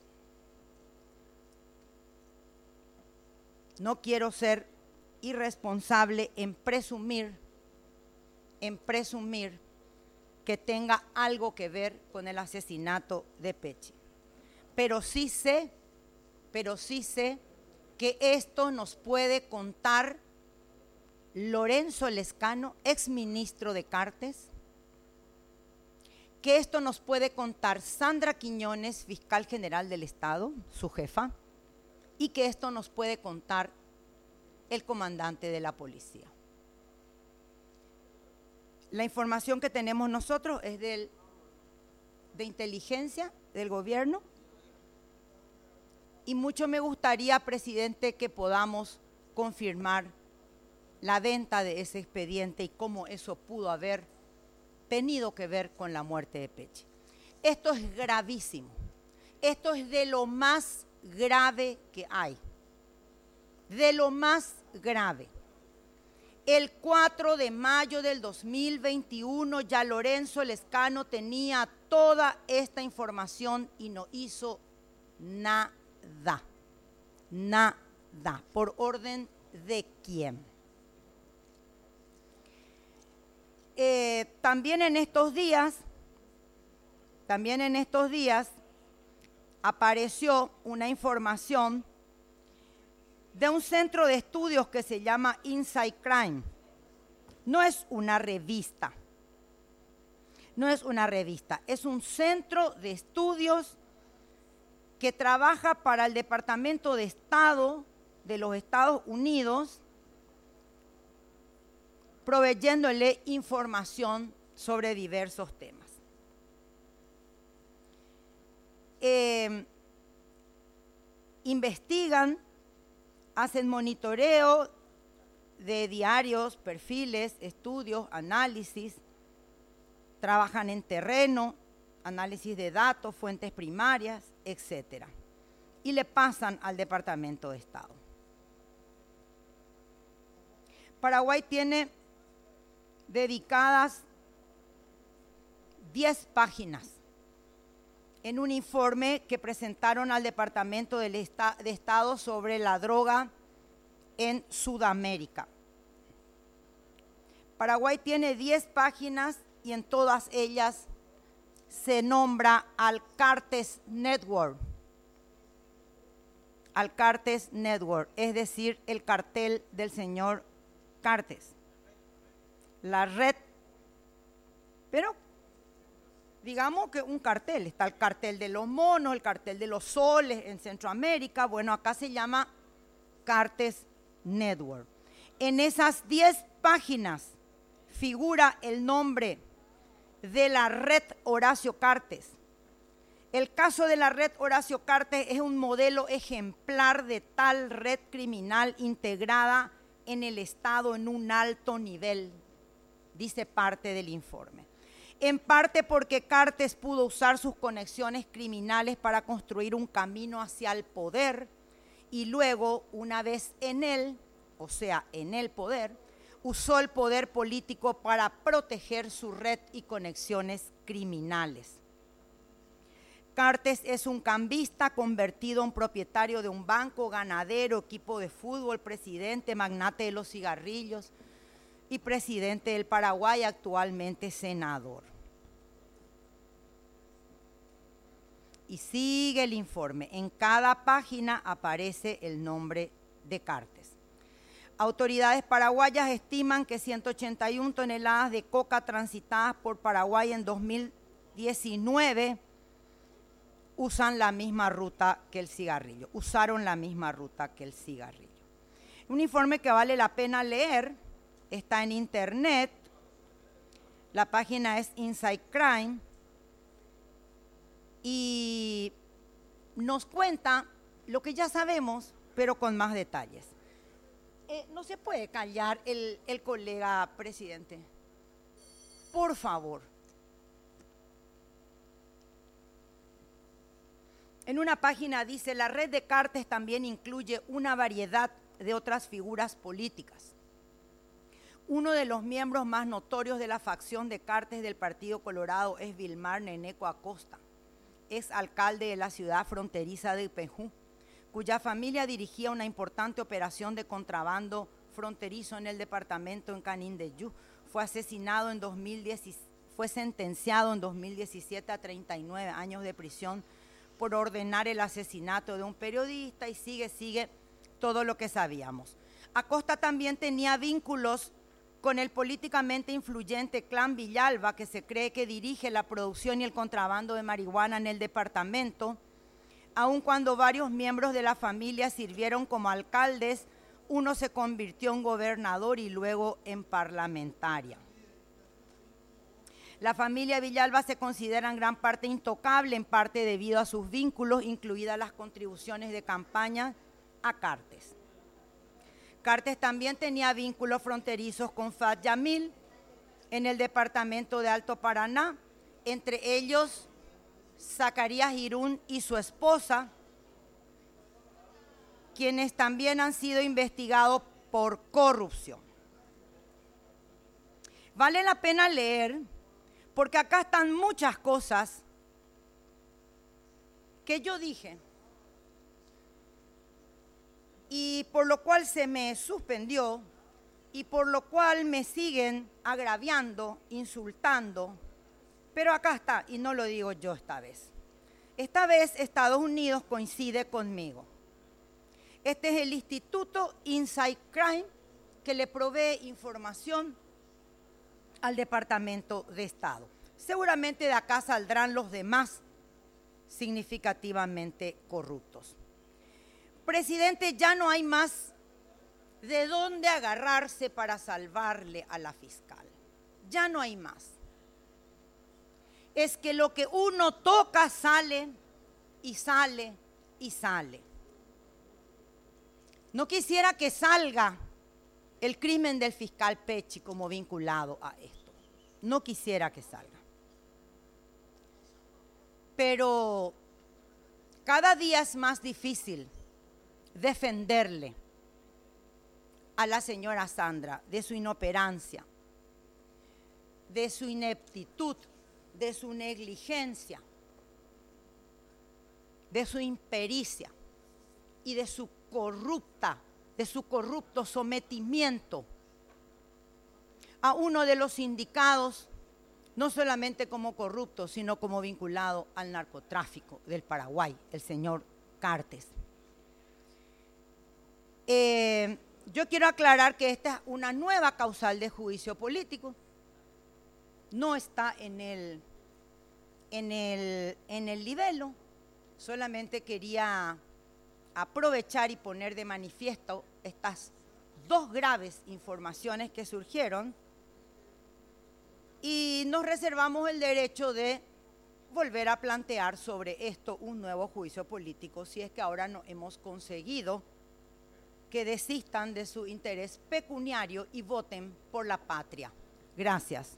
S4: No quiero ser irresponsable en presumir, en presumir que tenga algo que ver con el asesinato de Pecci. Pero sí sé, pero sí sé que esto nos puede contar Lorenzo Lescano, exministro de Cartes, que esto nos puede contar Sandra Quiñones, fiscal general del Estado, su jefa, y que esto nos puede contar el comandante de la policía. La información que tenemos nosotros es del, de inteligencia del gobierno, y mucho me gustaría, presidente, que podamos confirmar la venta de ese expediente y cómo eso pudo haber tenido que ver con la muerte de Pecci. Esto es gravísimo. Esto es de lo más grave que hay. De lo más grave. El cuatro de mayo del dos mil veintiuno ya Lorenzo Lescano tenía toda esta información y no hizo nada. Nada. ¿Por orden de quién? Eh, también en estos días, también en estos días apareció una información de un centro de estudios que se llama Inside Crime. No es una revista, no es una revista, es un centro de estudios que trabaja para el Departamento de Estado de los Estados Unidos, proveyéndole información sobre diversos temas. Eh, investigan, hacen monitoreo de diarios, perfiles, estudios, análisis, trabajan en terreno, análisis de datos, fuentes primarias, etcétera. Y le pasan al Departamento de Estado. Paraguay tiene dedicadas diez páginas en un informe que presentaron al Departamento del Esta- de Estado sobre la droga en Sudamérica. Paraguay tiene diez páginas y en todas ellas se nombra al Cartes Network. Al Cartes Network, es decir, el cartel del señor Cartes. La red, pero digamos que un cartel, está el cartel de los monos, el cartel de los soles en Centroamérica, bueno, acá se llama Cartes Network. En esas diez páginas figura el nombre de la red Horacio Cartes. El caso de la red Horacio Cartes es un modelo ejemplar de tal red criminal integrada en el Estado en un alto nivel, dice parte del informe. En parte porque Cartes pudo usar sus conexiones criminales para construir un camino hacia el poder y luego, una vez en él, o sea, en el poder, usó el poder político para proteger su red y conexiones criminales. Cartes es un cambista convertido en propietario de un banco, ganadero, equipo de fútbol, presidente, magnate de los cigarrillos y presidente del Paraguay, actualmente senador. Y sigue el informe. En cada página aparece el nombre de Cartes. Autoridades paraguayas estiman que ciento ochenta y una toneladas de coca transitadas por Paraguay en dos mil diecinueve usan la misma ruta que el cigarrillo, usaron la misma ruta que el cigarrillo. Un informe que vale la pena leer, está en internet, la página es Inside Crime y nos cuenta lo que ya sabemos, pero con más detalles. Eh, no se puede callar el, el colega presidente, por favor. En una página dice, la red de Cartes también incluye una variedad de otras figuras políticas. Uno de los miembros más notorios de la facción de Cartes del Partido Colorado es Vilmar Neneco Acosta, ex alcalde de la ciudad fronteriza de Pejú, cuya familia dirigía una importante operación de contrabando fronterizo en el departamento en Canindeyú. Fue asesinado en dos mil diez, fue sentenciado en dos mil diecisiete a treinta y nueve años de prisión por ordenar el asesinato de un periodista y sigue, sigue todo lo que sabíamos. Acosta también tenía vínculos con el políticamente influyente clan Villalba, que se cree que dirige la producción y el contrabando de marihuana en el departamento, aun cuando varios miembros de la familia sirvieron como alcaldes, uno se convirtió en gobernador y luego en parlamentaria. La familia Villalba se considera en gran parte intocable, en parte debido a sus vínculos, incluidas las contribuciones de campaña a Cartes. Cartes también tenía vínculos fronterizos con Fat Yamil en el departamento de Alto Paraná, entre ellos Zacarías Irún y su esposa, quienes también han sido investigados por corrupción. Vale la pena leer, porque acá están muchas cosas que yo dije y por lo cual se me suspendió y por lo cual me siguen agraviando, insultando, pero acá está, y no lo digo yo esta vez. Esta vez Estados Unidos coincide conmigo. Este es el Instituto Inside Crime que le provee información al Departamento de Estado. Seguramente de acá saldrán los demás significativamente corruptos. Presidente, ya no hay más de dónde agarrarse para salvarle a la fiscal. Ya no hay más. Es que lo que uno toca sale y sale y sale. No quisiera que salga el crimen del fiscal Pecci como vinculado a esto. No quisiera que salga. Pero cada día es más difícil defenderle a la señora Sandra de su inoperancia, de su ineptitud, de su negligencia, de su impericia y de su corrupta, de su corrupto sometimiento a uno de los sindicados, no solamente como corrupto, sino como vinculado al narcotráfico del Paraguay, el señor Cartes. Eh, yo quiero aclarar que esta es una nueva causal de juicio político. No está en el, en el, en el libelo. Solamente quería aprovechar y poner de manifiesto estas dos graves informaciones que surgieron y nos reservamos el derecho de volver a plantear sobre esto un nuevo juicio político si es que ahora no hemos conseguido que desistan de su interés pecuniario y voten por la patria. Gracias.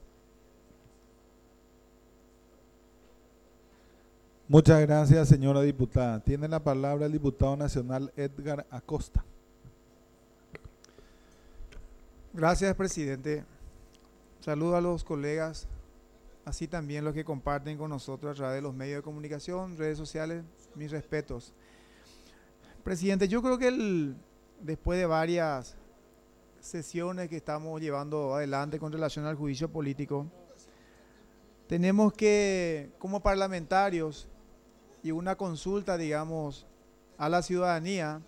S1: Muchas gracias, señora diputada. Tiene la palabra el diputado nacional Edgar Acosta.
S5: Gracias, presidente. Saludo a los colegas, así también los que comparten con nosotros a través de los medios de comunicación, redes sociales, mis respetos. Presidente, yo creo que el, después de varias sesiones que estamos llevando adelante con relación al juicio político, tenemos que, como parlamentarios, y una consulta, digamos, a la ciudadanía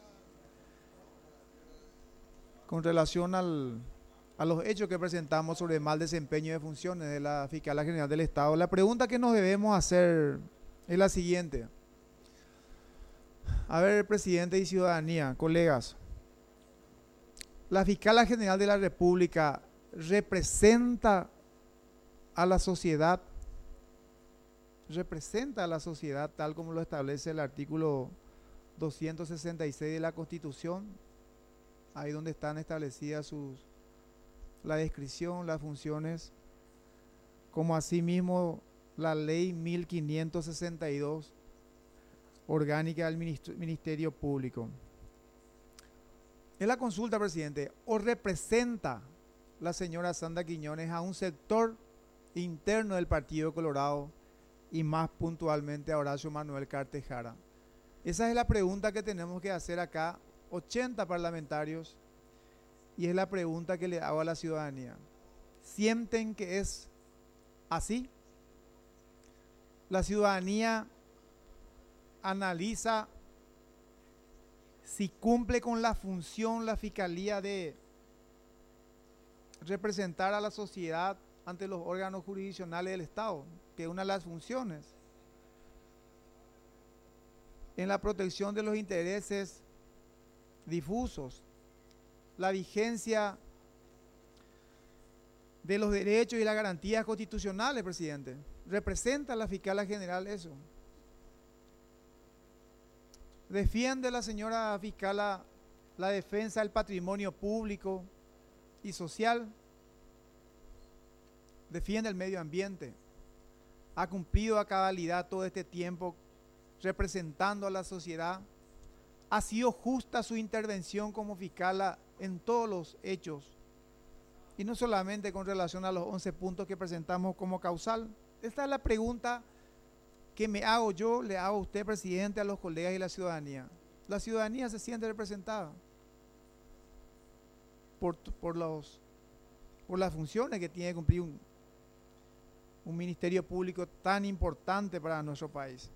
S5: con relación al, a los hechos que presentamos sobre el mal desempeño de funciones de la Fiscalía General del Estado. La pregunta que nos debemos hacer es la siguiente. A ver, presidente y ciudadanía, colegas, ¿la Fiscalía General de la República representa a la sociedad? ¿Representa a la sociedad tal como lo establece el artículo doscientos sesenta y seis de la Constitución? Ahí donde están establecidas sus, la descripción, las funciones, como asimismo la ley mil quinientos sesenta y dos, orgánica del Ministerio Público. Es la consulta, presidente, ¿o representa la señora Sandra Quiñones a un sector interno del Partido Colorado y más puntualmente a Horacio Manuel Cartes Jara? Esa es la pregunta que tenemos que hacer acá, ochenta parlamentarios, y es la pregunta que le hago a la ciudadanía. ¿Sienten que es así? La ciudadanía analiza si cumple con la función la Fiscalía de representar a la sociedad ante los órganos jurisdiccionales del Estado, que es una de las funciones, en la protección de los intereses difusos, la vigencia de los derechos y las garantías constitucionales, presidente. ¿Representa la Fiscalía General eso? ¿Defiende la señora fiscala la defensa del patrimonio público y social? ¿Defiende el medio ambiente? ¿Ha cumplido a cabalidad todo este tiempo representando a la sociedad? ¿Ha sido justa su intervención como fiscala en todos los hechos? Y no solamente con relación a los once puntos que presentamos como causal. Esta es la pregunta que me hago yo, le hago a usted, presidente, a los colegas y la ciudadanía. La ciudadanía se siente representada por, por, los, por las funciones que tiene que cumplir un, un ministerio público tan importante para nuestro país.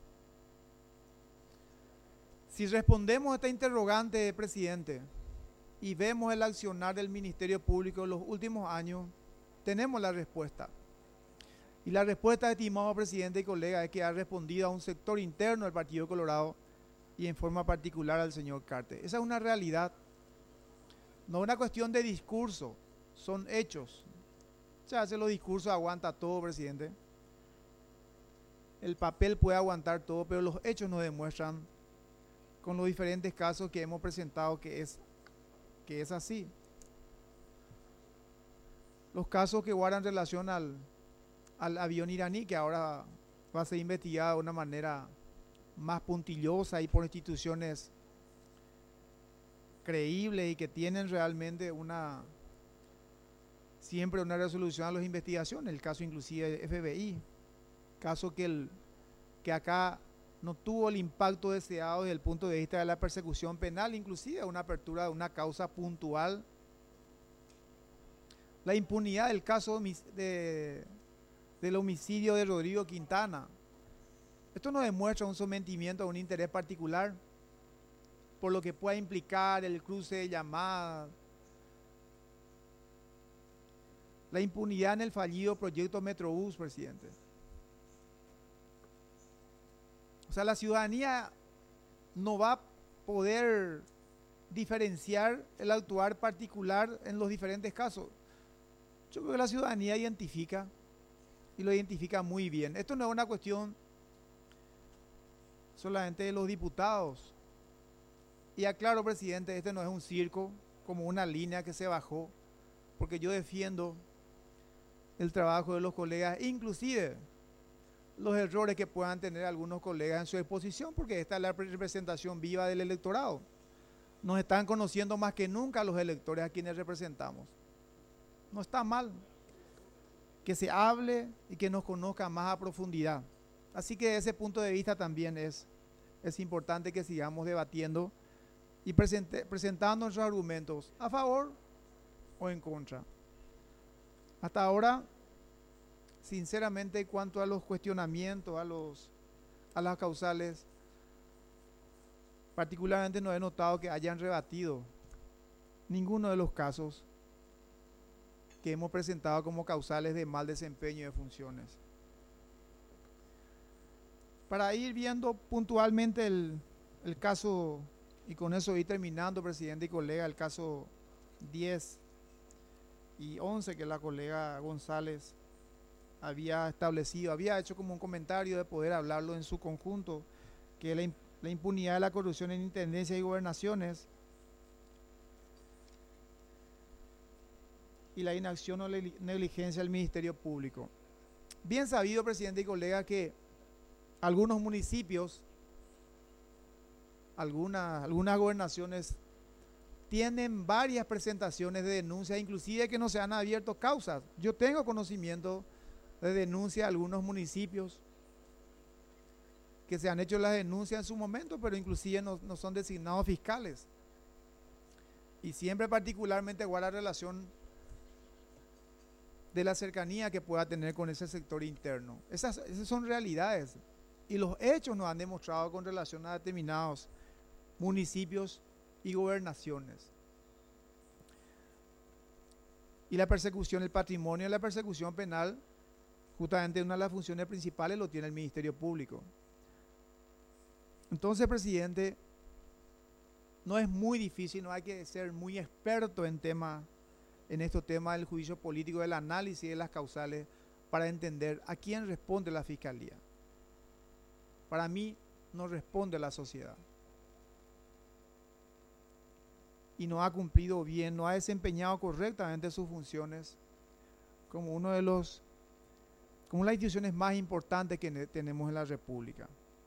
S5: Si respondemos a esta interrogante, presidente, y vemos el accionar del Ministerio Público en los últimos años, tenemos la respuesta. Y la respuesta, estimado presidente y colega, es que ha respondido a un sector interno del Partido Colorado y en forma particular al señor Cartes. Esa es una realidad, no es una cuestión de discurso, son hechos. Se hace los discursos, aguanta todo, presidente. El papel puede aguantar todo, pero los hechos nos demuestran con los diferentes casos que hemos presentado que es, que es así. Los casos que guardan relación al, al avión iraní, que ahora va a ser investigado de una manera más puntillosa y por instituciones creíbles y que tienen realmente una siempre una resolución a las investigaciones, el caso inclusive de F B I, caso que, el, que acá no tuvo el impacto deseado desde el punto de vista de la persecución penal, inclusive una apertura de una causa puntual. La impunidad del caso de, del homicidio de Rodrigo Quintana. Esto no demuestra un sometimiento a un interés particular, por lo que pueda implicar el cruce de llamadas. La impunidad en el fallido proyecto Metrobús, presidente. O sea, la ciudadanía no va a poder diferenciar el actuar particular en los diferentes casos. Yo creo que la ciudadanía identifica y lo identifica muy bien. Esto no es una cuestión solamente de los diputados. Y aclaro, presidente, este no es un circo, como una línea que se bajó, porque yo defiendo el trabajo de los colegas, inclusive los errores que puedan tener algunos colegas en su exposición, porque esta es la representación viva del electorado. Nos están conociendo más que nunca los electores a quienes representamos. No está mal que se hable y que nos conozca más a profundidad. Así que desde ese punto de vista también es, es importante que sigamos debatiendo y presente, presentando nuestros argumentos a favor o en contra. Hasta ahora, sinceramente, en cuanto a los cuestionamientos, a, los, a las causales, particularmente no he notado que hayan rebatido ninguno de los casos que hemos presentado como causales de mal desempeño de funciones. Para ir viendo puntualmente el, el caso, y con eso ir terminando, presidente y colega, el caso diez y once que la colega González había establecido, había hecho como un comentario de poder hablarlo en su conjunto, que la, la impunidad de la corrupción en intendencias y gobernaciones y la inacción o negligencia del Ministerio Público. Bien sabido, presidente y colega, que algunos municipios, algunas, algunas gobernaciones tienen varias presentaciones de denuncias, inclusive que no se han abierto causas. Yo tengo conocimiento de denuncias de algunos municipios que se han hecho las denuncias en su momento, pero inclusive no, no son designados fiscales. Y siempre particularmente guarda relación de la cercanía que pueda tener con ese sector interno. Esas, esas son realidades y los hechos nos han demostrado con relación a determinados municipios y gobernaciones. Y la persecución, el patrimonio de la persecución penal, justamente una de las funciones principales lo tiene el Ministerio Público. Entonces, presidente, no es muy difícil, no hay que ser muy experto en temas en estos temas del juicio político, del análisis de las causales, para entender a quién responde la Fiscalía. Para mí, no responde la sociedad. Y no ha cumplido bien, no ha desempeñado correctamente sus funciones como uno de los, como las instituciones más importantes que tenemos en la República.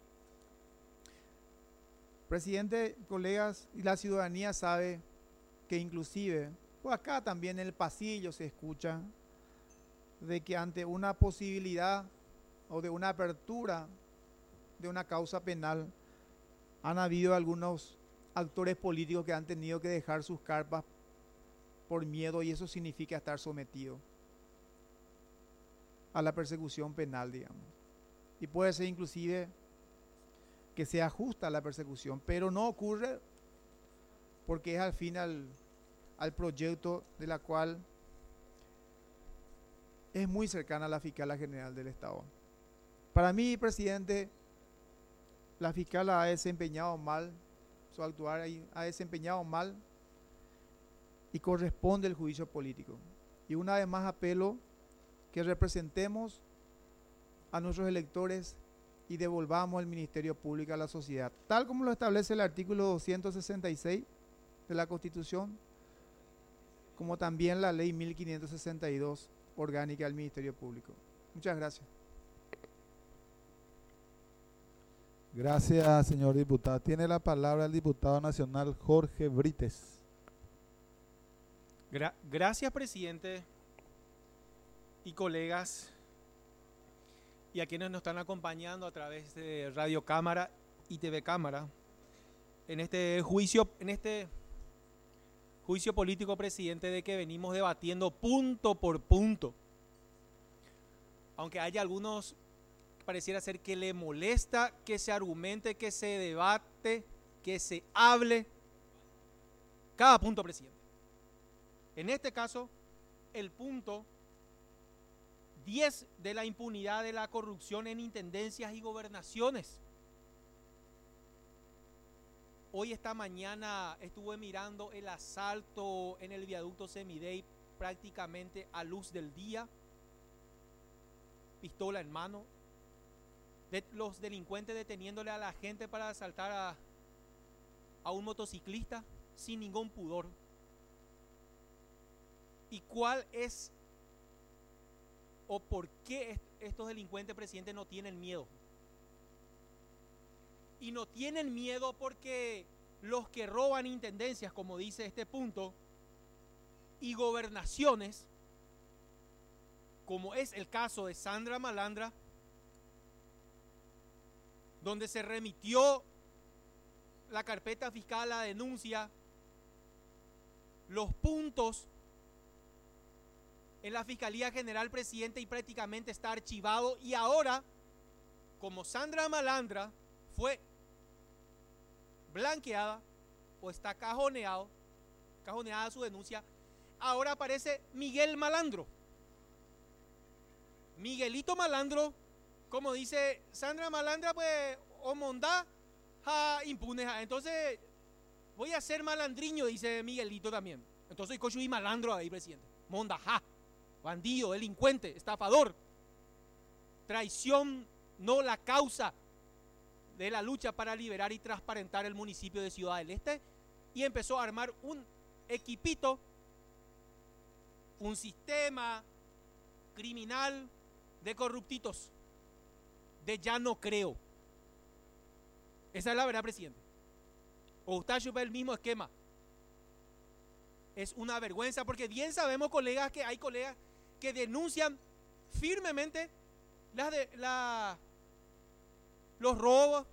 S5: Presidente, colegas, y la ciudadanía sabe que inclusive por acá también en el pasillo se escucha de que ante una posibilidad o de una apertura de una causa penal han habido algunos actores políticos que han tenido que dejar sus carpas por miedo, y eso significa estar sometido a la persecución penal, digamos. Y puede ser inclusive que sea justa la persecución, pero no ocurre porque es al final al proyecto de la cual es muy cercana a la fiscal general del Estado. Para mí, presidente, la fiscal ha desempeñado mal, su actuar ahí ha desempeñado mal y corresponde el juicio político. Y una vez más apelo que representemos a nuestros electores y devolvamos el Ministerio Público a la sociedad, tal como lo establece el artículo doscientos sesenta y seis de la Constitución, como también la ley mil quinientos sesenta y dos orgánica del Ministerio Público. Muchas gracias.
S1: Gracias, señor diputado. Tiene la palabra el diputado nacional Jorge Brites.
S6: Gra- gracias, presidente y colegas, y a quienes nos están acompañando a través de Radio Cámara y T V Cámara en este juicio, en este juicio político, presidente, de que venimos debatiendo punto por punto. Aunque haya algunos que pareciera ser que le molesta que se argumente, que se debate, que se hable cada punto, presidente. En este caso, el punto diez de la impunidad de la corrupción en intendencias y gobernaciones. Hoy, esta mañana, estuve mirando el asalto en el viaducto Semidey prácticamente a luz del día, pistola en mano, de los delincuentes deteniéndole a la gente para asaltar a, a un motociclista sin ningún pudor. ¿Y cuál es o por qué est- estos delincuentes, presidente, no tienen miedo? Y no tienen miedo porque los que roban intendencias, como dice este punto, y gobernaciones, como es el caso de Sandra Malandra, donde se remitió la carpeta fiscal a la denuncia, los puntos en la Fiscalía General, presidente, y prácticamente está archivado. Y ahora, como Sandra Malandra fue blanqueada o está cajoneado, cajoneada su denuncia, ahora aparece Miguel Malandro. Miguelito Malandro, como dice Sandra Malandra, pues, o mondá, ja, impune, ja. Entonces, voy a ser malandriño, dice Miguelito también. Entonces, cocho y malandro ahí, presidente. Monda, ja. Bandido, delincuente, estafador. Traición, no la causa de la lucha para liberar y transparentar el municipio de Ciudad del Este. Y empezó a armar un equipito, un sistema criminal de corruptitos, de ya no creo. Esa es la verdad, presidente. O usted chupa el mismo esquema. Es una vergüenza, porque bien sabemos, colegas, que hay colegas que denuncian firmemente las de, la, los robos,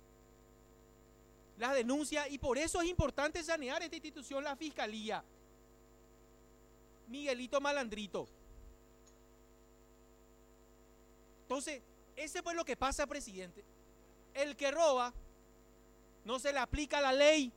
S6: las denuncias, y por eso es importante sanear esta institución, la Fiscalía. Miguelito Malandrito. Entonces, ese fue lo que pasa, presidente. El que roba, no se le aplica la ley.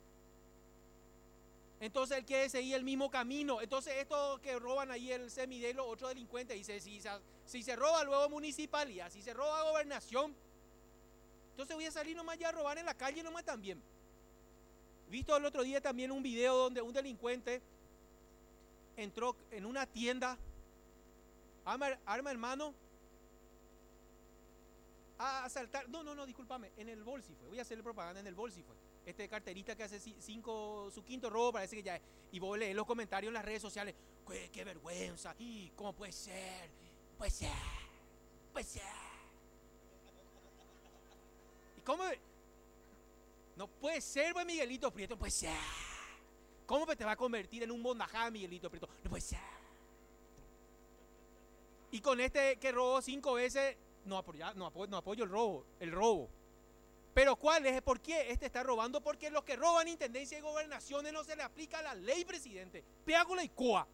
S6: Entonces él quiere seguir el mismo camino. Entonces estos que roban ahí el Semidey, los otros delincuentes, dice, si, si se roba luego municipalidad, si se roba gobernación, entonces voy a salir nomás ya a robar en la calle nomás también. Visto el otro día también un video donde un delincuente entró en una tienda, arma, arma en mano, a asaltar, no, no, no, discúlpame, en el Bolsi fue, voy a hacerle propaganda, en el Bolsi fue. Este carterista que hace cinco, su quinto robo, parece que ya es. Y vos lees los comentarios en las redes sociales. ¡Qué, qué vergüenza! ¿Cómo puede ser? Puede ser. Puede ser. ¿Y cómo? No puede ser, pues, Miguelito Prieto. Puede ser. ¿Cómo te va a convertir en un bondajá, Miguelito Prieto? No puede ser. Y con este que robó cinco veces, no apoyo, no apoyo, no apoyo el robo, el robo. Pero ¿cuál es? ¿Por qué este está robando? Porque los que roban intendencia y gobernaciones no se le aplica la ley, presidente. Peágula y coa.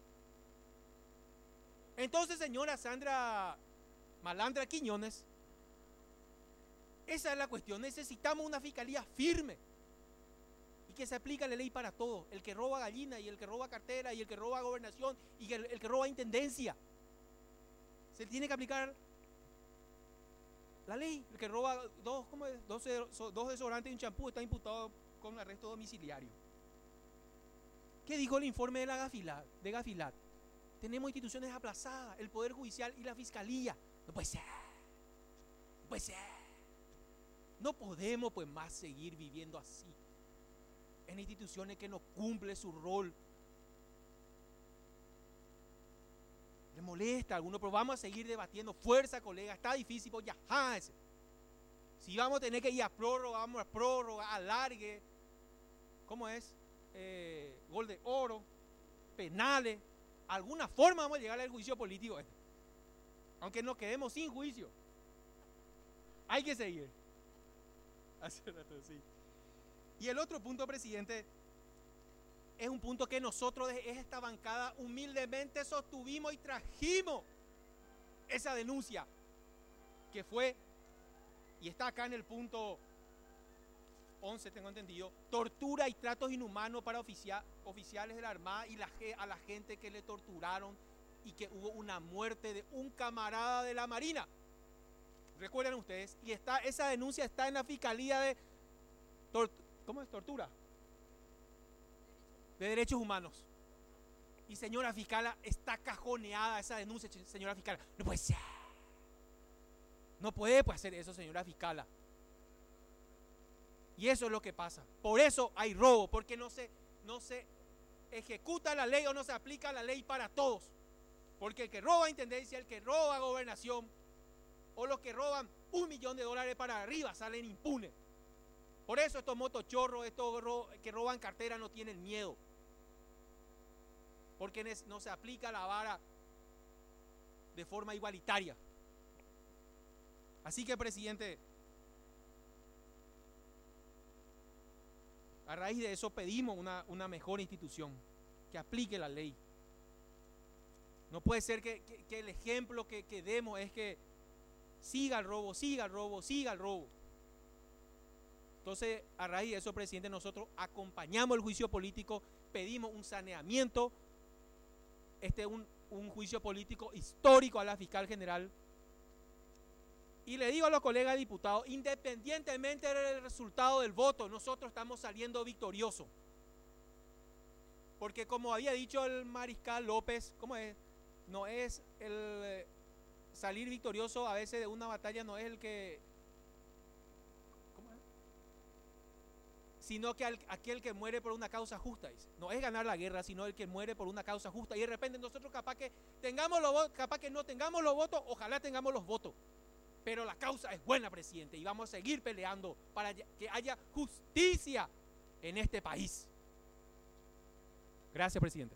S6: Entonces, señora Sandra Malandra Quiñones, esa es la cuestión. Necesitamos una fiscalía firme y que se aplique la ley para todos. El que roba gallina y el que roba cartera y el que roba gobernación y el, el que roba intendencia. Se tiene que aplicar la ley. El que roba dos, ¿cómo es? dos, dos desodorantes y un champú está imputado con arresto domiciliario. ¿Qué dijo el informe de la Gafilat, de Gafilat? Tenemos instituciones aplazadas, el Poder Judicial y la Fiscalía. No puede ser. No puede ser. No podemos pues más seguir viviendo así. En instituciones que no cumplen su rol. Le molesta a algunos, pero vamos a seguir debatiendo. Fuerza, colega, está difícil, pues ya, jádense. Si vamos a tener que ir a prórroga, vamos a prórroga, alargue. ¿Cómo es? Eh, gol de oro, penales. Alguna forma vamos a llegar al juicio político este. Aunque nos quedemos sin juicio. Hay que seguir. Hace rato, sí. Y el otro punto, presidente, es un punto que nosotros desde esta bancada humildemente sostuvimos y trajimos esa denuncia que fue, y está acá en el punto once, tengo entendido, tortura y tratos inhumanos para oficia, oficiales de la Armada y la, a la gente que le torturaron y que hubo una muerte de un camarada de la Marina. Recuerden ustedes, y está, esa denuncia está en la Fiscalía de tor, ¿cómo es? Tortura de Derechos Humanos. Y señora fiscala, está cajoneada esa denuncia, señora fiscala. No puede ser. No puede pues, hacer eso, señora fiscala. Y eso es lo que pasa. Por eso hay robo, porque no se, no se ejecuta la ley o no se aplica la ley para todos. Porque el que roba intendencia, el que roba gobernación, o los que roban un millón de dólares para arriba salen impunes. Por eso estos motochorros, estos ro que roban cartera no tienen miedo. Porque no se aplica la vara de forma igualitaria. Así que, presidente, a raíz de eso pedimos una, una mejor institución que aplique la ley. No puede ser que, que, que el ejemplo que, que demos es que siga el robo, siga el robo, siga el robo. Entonces, a raíz de eso, presidente, nosotros acompañamos el juicio político, pedimos un saneamiento, este un, un juicio político histórico a la fiscal general. Y le digo a los colegas diputados, independientemente del resultado del voto, nosotros estamos saliendo victoriosos. Porque como había dicho el mariscal López, ¿cómo es? No es el salir victorioso a veces de una batalla, no es el que, ¿cómo es? Sino que al, aquel que muere por una causa justa, dice. No es ganar la guerra, sino el que muere por una causa justa. Y de repente nosotros capaz que tengamos los votos, capaz que no tengamos los votos, ojalá tengamos los votos. Pero la causa es buena, presidente, y vamos a seguir peleando para que haya justicia en este país. Gracias, presidente.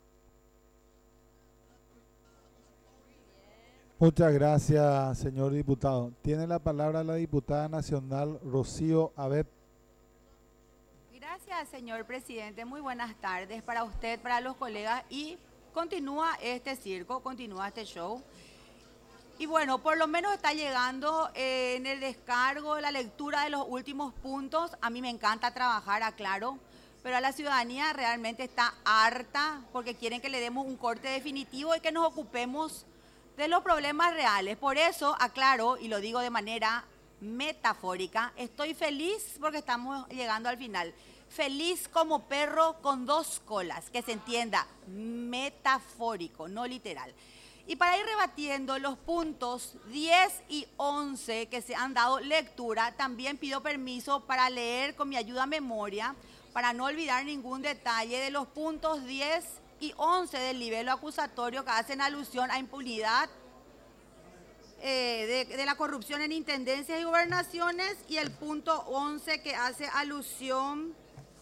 S1: Muchas gracias, señor diputado. Tiene la palabra la diputada nacional Rocío Abet.
S7: Gracias, señor presidente. Muy buenas tardes para usted, para los colegas. Y continúa este circo, continúa este show. Y bueno, por lo menos está llegando eh, en el descargo, la lectura de los últimos puntos. A mí me encanta trabajar, aclaro, pero a la ciudadanía realmente está harta porque quieren que le demos un corte definitivo y que nos ocupemos de los problemas reales. Por eso, aclaro, y lo digo de manera metafórica, estoy feliz porque estamos llegando al final. Feliz como perro con dos colas, que se entienda, metafórico, no literal. Y para ir rebatiendo los puntos diez y once que se han dado lectura, también pido permiso para leer con mi ayuda a memoria, para no olvidar ningún detalle de los puntos diez y once del libelo acusatorio que hacen alusión a impunidad eh, de, de la corrupción en intendencias y gobernaciones, y el punto once que hace alusión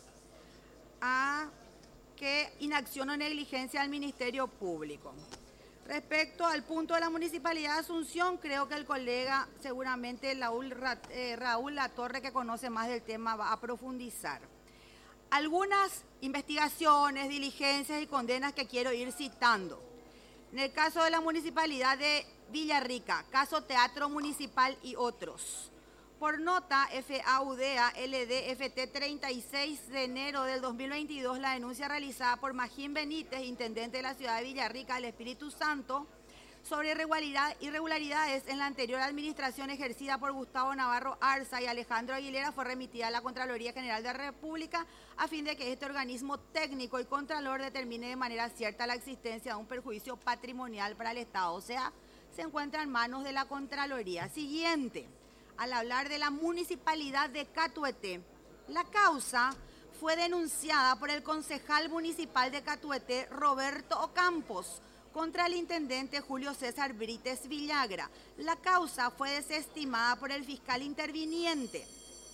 S7: a que inacción o negligencia del Ministerio Público. Respecto al punto de la Municipalidad de Asunción, creo que el colega, seguramente Raúl, eh, Raúl Latorre, que conoce más del tema, va a profundizar. Algunas investigaciones, diligencias y condenas que quiero ir citando. En el caso de la Municipalidad de Villarrica, caso Teatro Municipal y otros. Por nota F A U D A L D F T treinta y seis de enero del dos mil veintidós, la denuncia realizada por Magín Benítez, intendente de la ciudad de Villarrica del Espíritu Santo, sobre irregularidad- irregularidades en la anterior administración ejercida por Gustavo Navarro Arza y Alejandro Aguilera fue remitida a la Contraloría General de la República a fin de que este organismo técnico y contralor determine de manera cierta la existencia de un perjuicio patrimonial para el Estado. O sea, se encuentra en manos de la Contraloría. Siguiente, al hablar de la municipalidad de Catuete, la causa fue denunciada por el concejal municipal de Catuete, Roberto Ocampos, contra el intendente Julio César Brites Villagra. La causa fue desestimada por el fiscal interviniente.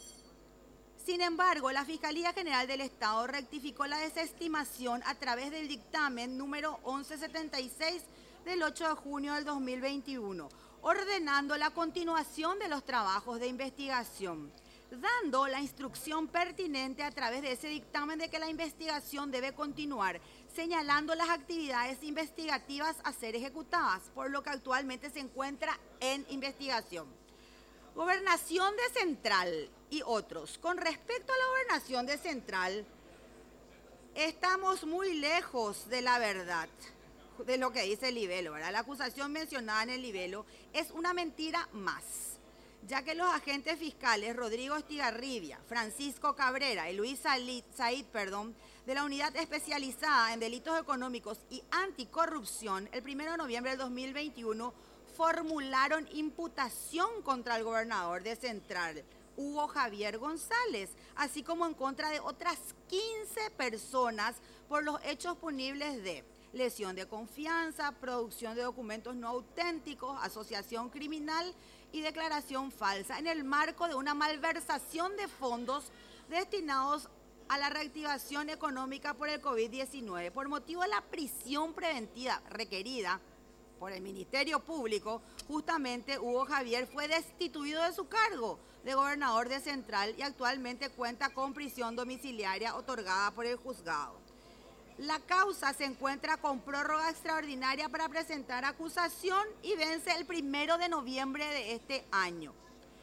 S7: Sin embargo, la Fiscalía General del Estado rectificó la desestimación a través del dictamen número once setenta y seis del ocho de junio del dos mil veintiuno, ordenando la continuación de los trabajos de investigación, dando la instrucción pertinente a través de ese dictamen de que la investigación debe continuar, señalando las actividades investigativas a ser ejecutadas, por lo que actualmente se encuentra en investigación. Gobernación de Central y otros. Con respecto a la gobernación de Central, estamos muy lejos de la verdad, de lo que dice el libelo, ¿verdad? La acusación mencionada en el libelo es una mentira más, ya que los agentes fiscales Rodrigo Estigarribia, Francisco Cabrera y Luis Said, Said perdón, de la Unidad Especializada en Delitos Económicos y Anticorrupción, el primero de noviembre del dos mil veintiuno, formularon imputación contra el gobernador de Central, Hugo Javier González, así como en contra de otras quince personas por los hechos punibles de lesión de confianza, producción de documentos no auténticos, asociación criminal y declaración falsa, en el marco de una malversación de fondos destinados a la reactivación económica por el COVID diecinueve. Por motivo de la prisión preventiva requerida por el Ministerio Público, justamente Hugo Javier fue destituido de su cargo de gobernador de Central y actualmente cuenta con prisión domiciliaria otorgada por el juzgado. La causa se encuentra con prórroga extraordinaria para presentar acusación y vence el primero de noviembre de este año.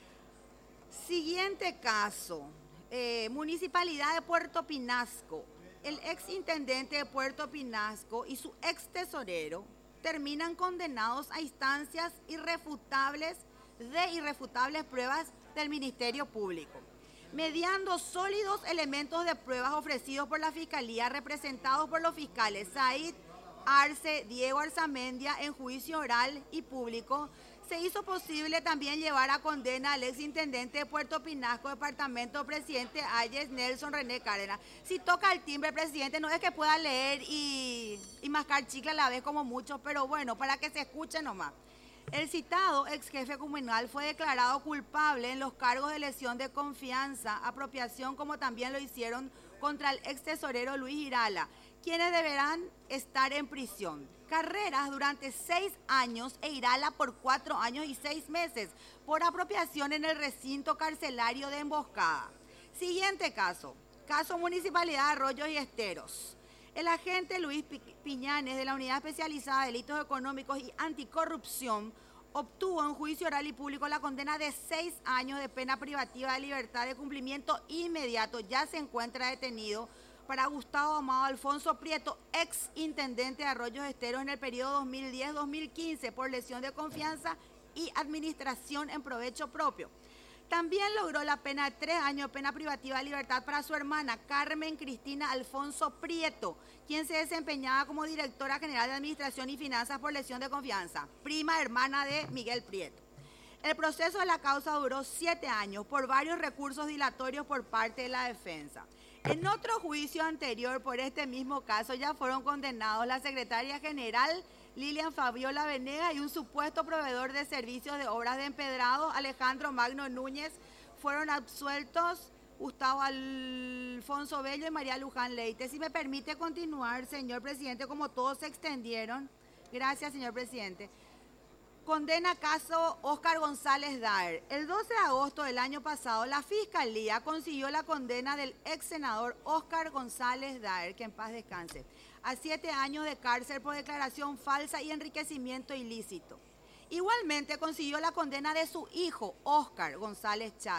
S7: Siguiente caso, eh, Municipalidad de Puerto Pinasco. El ex intendente de Puerto Pinasco y su ex tesorero terminan condenados a instancias irrefutables de irrefutables pruebas del Ministerio Público, mediando sólidos elementos de pruebas ofrecidos por la Fiscalía, representados por los fiscales Said Arce, Diego Arzamendia, en juicio oral y público. Se hizo posible también llevar a condena al exintendente de Puerto Pinasco, departamento presidente Ayes Nelson René Cárdenas. Si toca el timbre, presidente, no es que pueda leer y, y mascar chicle a la vez como muchos, pero bueno, para que se escuche nomás. El citado ex jefe comunal fue declarado culpable en los cargos de lesión de confianza, apropiación, como también lo hicieron contra el ex tesorero Luis Irala, quienes deberán estar en prisión. Carreras durante seis años e Irala por cuatro años y seis meses por apropiación en el recinto carcelario de Emboscada. Siguiente caso, caso Municipalidad de Arroyos y Esteros. El agente Luis Piñanes de la Unidad Especializada de Delitos Económicos y Anticorrupción obtuvo en juicio oral y público la condena de seis años de pena privativa de libertad de cumplimiento inmediato. Ya se encuentra detenido para Gustavo Amado Alfonso Prieto, ex intendente de Arroyos Esteros en el periodo dos mil diez a dos mil quince por lesión de confianza y administración en provecho propio. También logró la pena de tres años de pena privativa de libertad para su hermana Carmen Cristina Alfonso Prieto, quien se desempeñaba como directora general de Administración y Finanzas por lesión de confianza, prima hermana de Miguel Prieto. El proceso de la causa duró siete años por varios recursos dilatorios por parte de la defensa. En otro juicio anterior por este mismo caso ya fueron condenados la secretaria general Lilian Fabiola Venegas y un supuesto proveedor de servicios de obras de empedrado, Alejandro Magno Núñez. Fueron absueltos Gustavo Alfonso Bello y María Luján Leite. Si me permite continuar, señor presidente, como todos se extendieron. Gracias, señor presidente. Condena caso Óscar González Daer. El doce de agosto del año pasado, la Fiscalía consiguió la condena del ex senador Óscar González Daer, que en paz descanse, a siete años de cárcel por declaración falsa y enriquecimiento ilícito. Igualmente consiguió la condena de su hijo, Óscar González Chávez,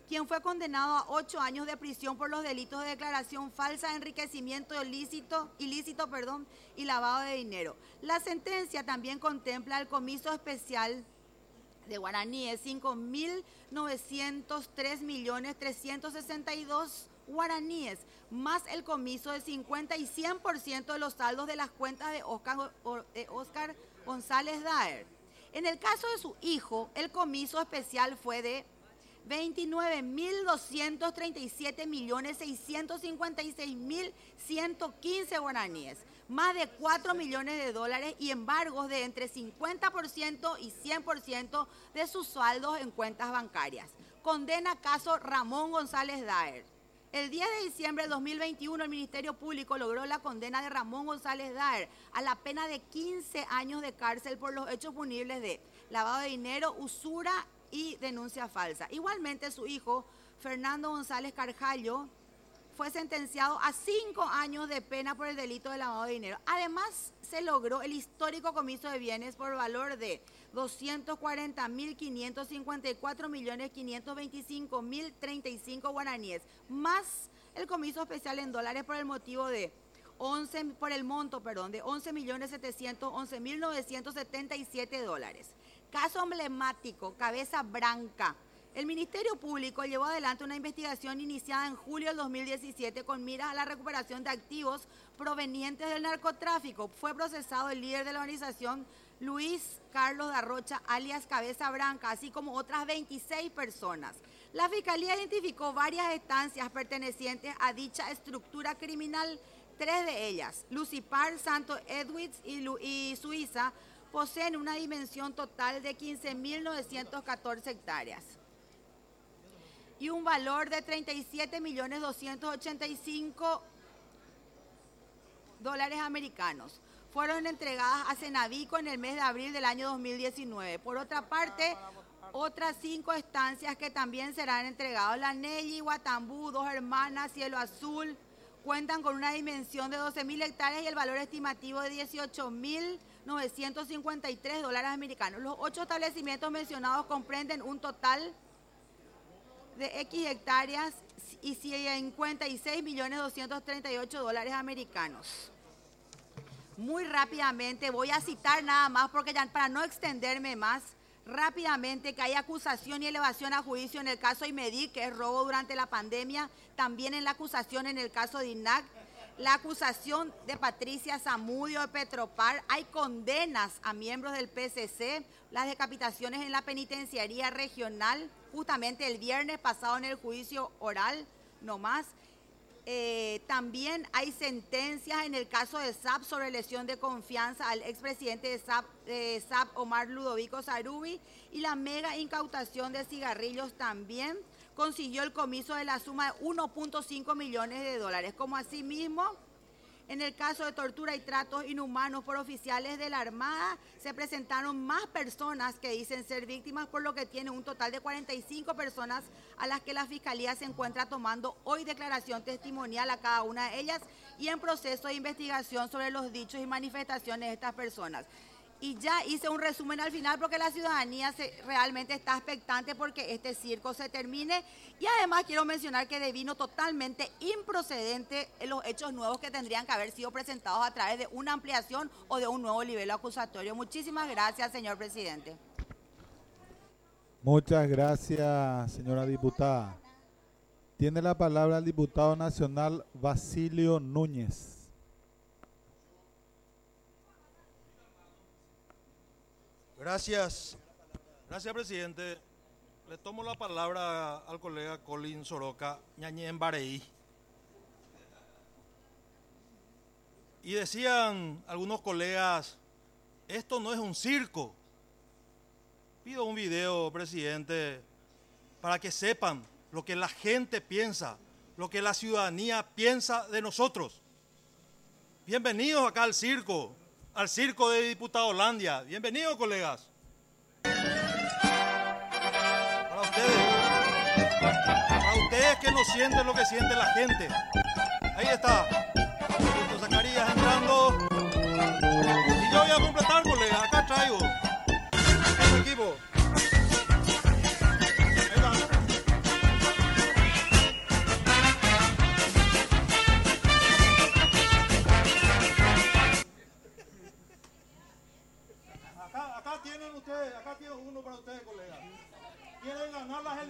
S7: quien fue condenado a ocho años de prisión por los delitos de declaración falsa, enriquecimiento ilícito, ilícito perdón, y lavado de dinero. La sentencia también contempla el comiso especial de guaraníes, cinco mil novecientos tres millones trescientos sesenta y dos guaraníes, más el comiso de cincuenta y cien por ciento de los saldos de las cuentas de Oscar, de Oscar González Daer. En el caso de su hijo, el comiso especial fue de veintinueve mil doscientos treinta y siete millones seiscientos cincuenta y seis mil ciento quince guaraníes, más de cuatro millones de dólares y embargos de entre cincuenta por ciento y cien por ciento de sus saldos en cuentas bancarias. Condena caso Ramón González Daer. El diez de diciembre de dos mil veintiuno, el Ministerio Público logró la condena de Ramón González Daer a la pena de quince años de cárcel por los hechos punibles de lavado de dinero, usura y denuncia falsa. Igualmente, su hijo, Fernando González Carjallo, fue sentenciado a cinco años de pena por el delito de lavado de dinero. Además, se logró el histórico comiso de bienes por valor de doscientos cuarenta mil quinientos cincuenta y cuatro millones quinientos veinticinco mil treinta y cinco guaraníes, más el comiso especial en dólares por el motivo de once, por el monto, perdón, de once millones setecientos once mil novecientos setenta y siete dólares. Caso emblemático, Cabeza Branca. El Ministerio Público llevó adelante una investigación iniciada en julio del dos mil diecisiete con miras a la recuperación de activos provenientes del narcotráfico. Fue procesado el líder de la organización, Luis Carlos Darrocha, alias Cabeza Branca, así como otras veintiséis personas. La Fiscalía identificó varias estancias pertenecientes a dicha estructura criminal. Tres de ellas, Lucipar, Santo Edwitz y, Lu y Suiza, poseen una dimensión total de quince mil novecientos catorce hectáreas y un valor de treinta y siete millones doscientos ochenta y cinco dólares americanos. Fueron entregadas a Cenavico en el mes de abril del año dos mil diecinueve. Por otra parte, otras cinco estancias que también serán entregadas, La Nelly, Guatambú, Dos Hermanas, Cielo Azul, cuentan con una dimensión de doce mil hectáreas y el valor estimativo de dieciocho mil novecientos cincuenta y tres dólares americanos. Los ocho establecimientos mencionados comprenden un total de X hectáreas y cincuenta y seis millones doscientos treinta y ocho dólares americanos. Muy rápidamente, voy a citar nada más porque ya para no extenderme más, rápidamente que hay acusación y elevación a juicio en el caso Imedic, que es robo durante la pandemia, también en la acusación en el caso de INAC, la acusación de Patricia Zamudio de Petropar, hay condenas a miembros del P C C, las decapitaciones en la penitenciaría regional, justamente el viernes pasado en el juicio oral, no más. Eh, también hay sentencias en el caso de S A P sobre lesión de confianza al expresidente de S A P, de S A P Omar Ludovico Sarubi, y la mega incautación de cigarrillos también consiguió el comiso de la suma de uno punto cinco millones de dólares, como asimismo en el caso de tortura y tratos inhumanos por oficiales de la Armada, se presentaron más personas que dicen ser víctimas, por lo que tiene un total de cuarenta y cinco personas a las que la Fiscalía se encuentra tomando hoy declaración testimonial a cada una de ellas y en proceso de investigación sobre los dichos y manifestaciones de estas personas. Y ya hice un resumen al final porque la ciudadanía se, realmente está expectante porque este circo se termine. Y además quiero mencionar que devino totalmente improcedente los hechos nuevos que tendrían que haber sido presentados a través de una ampliación o de un nuevo nivel acusatorio. Muchísimas gracias, señor presidente.
S1: Muchas gracias, señora diputada. Tiene la palabra el diputado nacional Basilio Núñez.
S8: Gracias, gracias presidente. Le tomo la palabra al colega Colin Soroka, Ñañén Bareí. Y decían algunos colegas, esto no es un circo. Pido un video, presidente, para que sepan lo que la gente piensa, lo que la ciudadanía piensa de nosotros. Bienvenidos acá al circo. Al circo de diputado Holandia. Bienvenidos, colegas. Para ustedes. Para ustedes que no sienten lo que siente la gente. Ahí está. Augusto Zacarías entrando. Y yo voy a completar, colegas. Acá traigo. El equipo. Ahí va.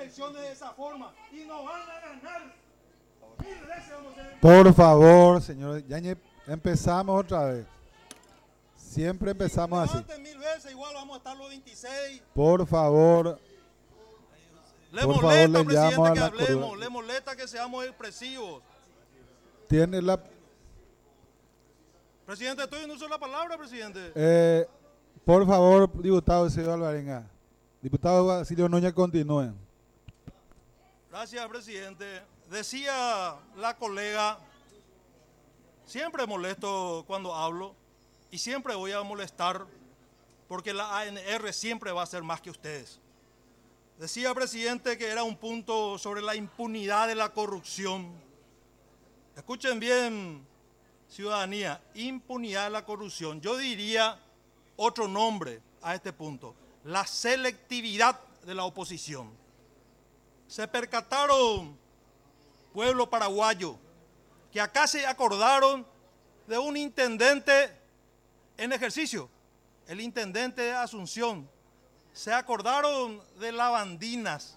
S8: elecciones de esa forma y no van a ganar. Mil veces vamos a tener-
S1: Por favor, señor Yañez, empezamos otra vez. Siempre empezamos así.
S8: Levanten mil veces, igual vamos a estar los veintiséis.
S1: Por favor,
S8: Le
S1: Por
S8: molesta,
S1: favor, le
S8: presidente,
S1: llamo a
S8: que
S1: la
S8: hablemos.
S1: cordura.
S8: Le molesta que seamos expresivos.
S1: tiene la...
S8: Presidente, estoy en uso de la palabra, presidente.
S1: eh, por favor, diputado Eusebio Alvarenga. Diputado Basilio Núñez, continúen.
S8: Gracias, presidente. Decía la colega, siempre molesto cuando hablo y siempre voy a molestar porque la A N R siempre va a ser más que ustedes. Decía, presidente, que era un punto sobre la impunidad de la corrupción. Escuchen bien, ciudadanía, impunidad de la corrupción. Yo diría otro nombre a este punto, la selectividad de la oposición. Se percataron, pueblo paraguayo, que acá se acordaron de un intendente en ejercicio, el intendente de Asunción. Se acordaron de lavandinas.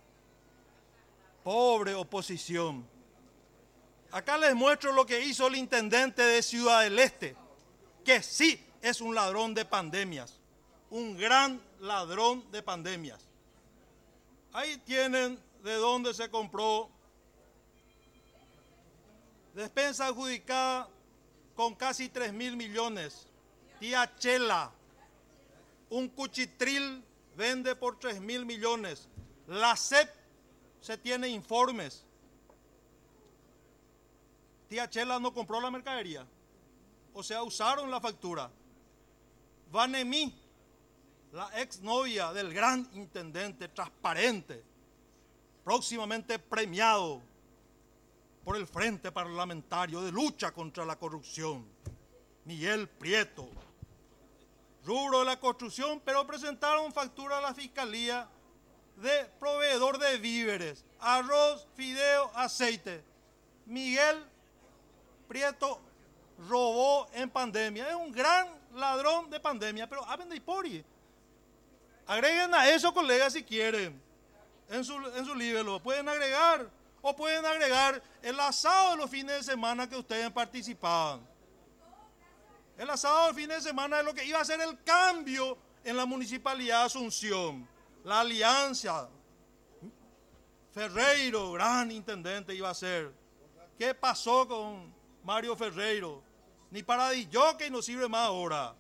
S8: Pobre oposición. Acá les muestro lo que hizo el intendente de Ciudad del Este, que sí es un ladrón de pandemias, un gran ladrón de pandemias. Ahí tienen de dónde se compró despensa adjudicada con casi tres mil millones. Tía Chela, un cuchitril vende por tres mil millones. La C E P se tiene informes. Tía Chela no compró la mercadería, o sea, usaron la factura. Vanemí, la exnovia del gran intendente transparente, próximamente premiado por el Frente Parlamentario de Lucha contra la Corrupción, Miguel Prieto, rubro de la construcción, pero presentaron factura a la Fiscalía de proveedor de víveres, arroz, fideo, aceite. Miguel Prieto robó en pandemia, es un gran ladrón de pandemia, pero hablen de Ipori. Agreguen a eso, colegas, si quieren, en su, en su libro, pueden agregar, o pueden agregar el asado de los fines de semana que ustedes participaban. El asado del fin de semana es lo que iba a ser el cambio en la Municipalidad de Asunción. La alianza, Ferreiro, gran intendente iba a ser. ¿Qué pasó con Mario Ferreiro? Ni para disjockey no sirve más ahora.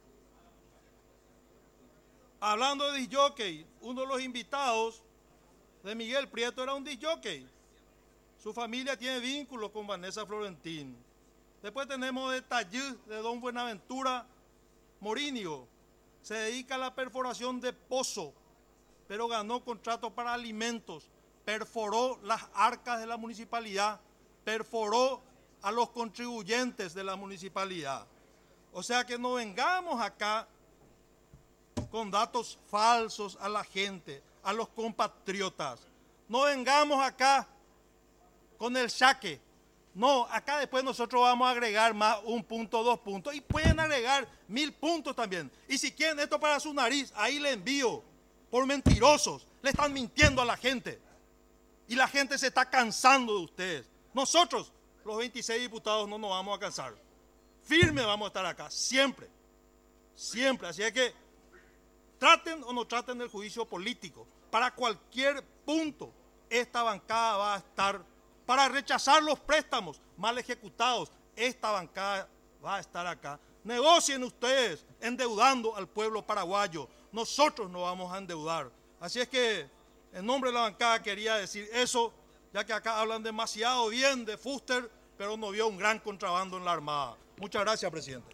S8: Hablando de disjockey, uno de los invitados de Miguel Prieto era un disjockey. Su familia tiene vínculos con Vanessa Florentín. Después tenemos de Tallí, de don Buenaventura Morinio. Se dedica a la perforación de pozo, pero ganó contrato para alimentos. Perforó las arcas de la municipalidad, perforó a los contribuyentes de la municipalidad. O sea que no vengamos acá con datos falsos a la gente, a los compatriotas. No vengamos acá con el saque. No, acá después nosotros vamos a agregar más un punto, dos puntos, y pueden agregar mil puntos también. Y si quieren esto para su nariz, ahí le envío, por mentirosos, le están mintiendo a la gente. Y la gente se está cansando de ustedes. Nosotros, los veintiséis diputados, no nos vamos a cansar. Firme vamos a estar acá, siempre, siempre. Así es que traten o no traten del juicio político, para cualquier punto, esta bancada va a estar. Para rechazar los préstamos mal ejecutados, esta bancada va a estar acá. Negocien ustedes endeudando al pueblo paraguayo. Nosotros no vamos a endeudar. Así es que en nombre de la bancada quería decir eso, ya que acá hablan demasiado bien de Fuster, pero no vio un gran contrabando en la Armada. Muchas gracias, presidente.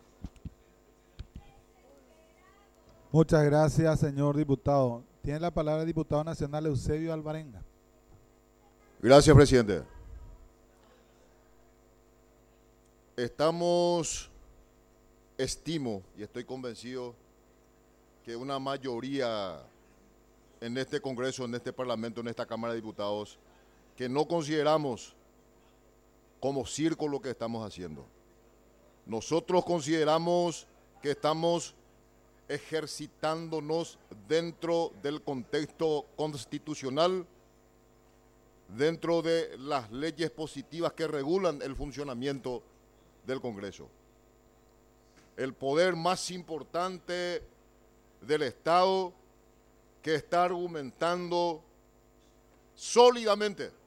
S1: Muchas gracias, señor diputado. Tiene la palabra el diputado nacional Eusebio Alvarenga.
S9: Gracias, presidente. Estamos, estimo y estoy convencido que una mayoría en este Congreso, en este Parlamento, en esta Cámara de Diputados, que no consideramos como circo lo que estamos haciendo. Nosotros consideramos que estamos ejercitándonos dentro del contexto constitucional dentro de las leyes positivas que regulan el funcionamiento del Congreso. El poder más importante del Estado que está argumentando sólidamente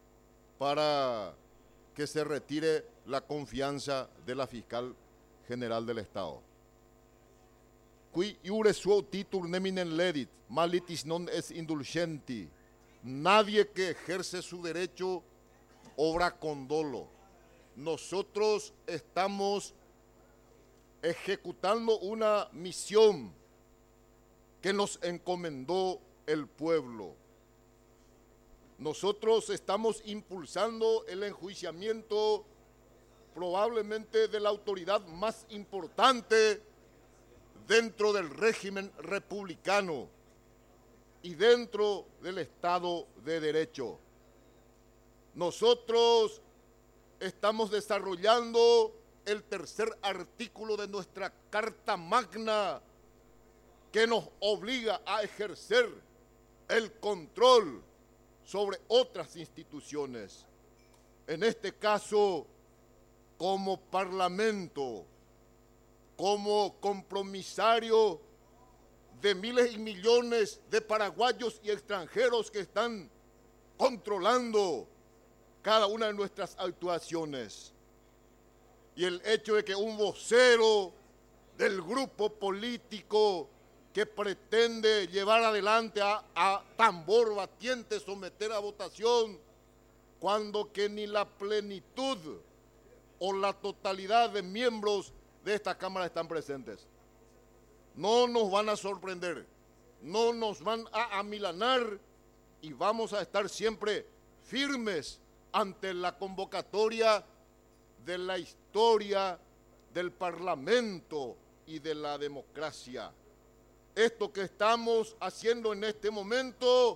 S9: para que se retire la confianza de la fiscal general del Estado. Qui iure suo titur neminen ledit, malitis non es indulgenti. Nadie que ejerce su derecho obra con dolo. Nosotros estamos ejecutando una misión que nos encomendó el pueblo. Nosotros estamos impulsando el enjuiciamiento probablemente de la autoridad más importante dentro del régimen republicano y dentro del Estado de Derecho. Nosotros estamos desarrollando el tercer artículo de nuestra Carta Magna que nos obliga a ejercer el control sobre otras instituciones. En este caso, como Parlamento, como compromisario de miles y millones de paraguayos y extranjeros que están controlando cada una de nuestras actuaciones. Y el hecho de que un vocero del grupo político que pretende llevar adelante a, a tambor batiente, someter a votación, cuando que ni la plenitud o la totalidad de miembros de esta Cámara están presentes. No nos van a sorprender, no nos van a amilanar y vamos a estar siempre firmes ante la convocatoria de la historia del Parlamento y de la democracia. Esto que estamos haciendo en este momento,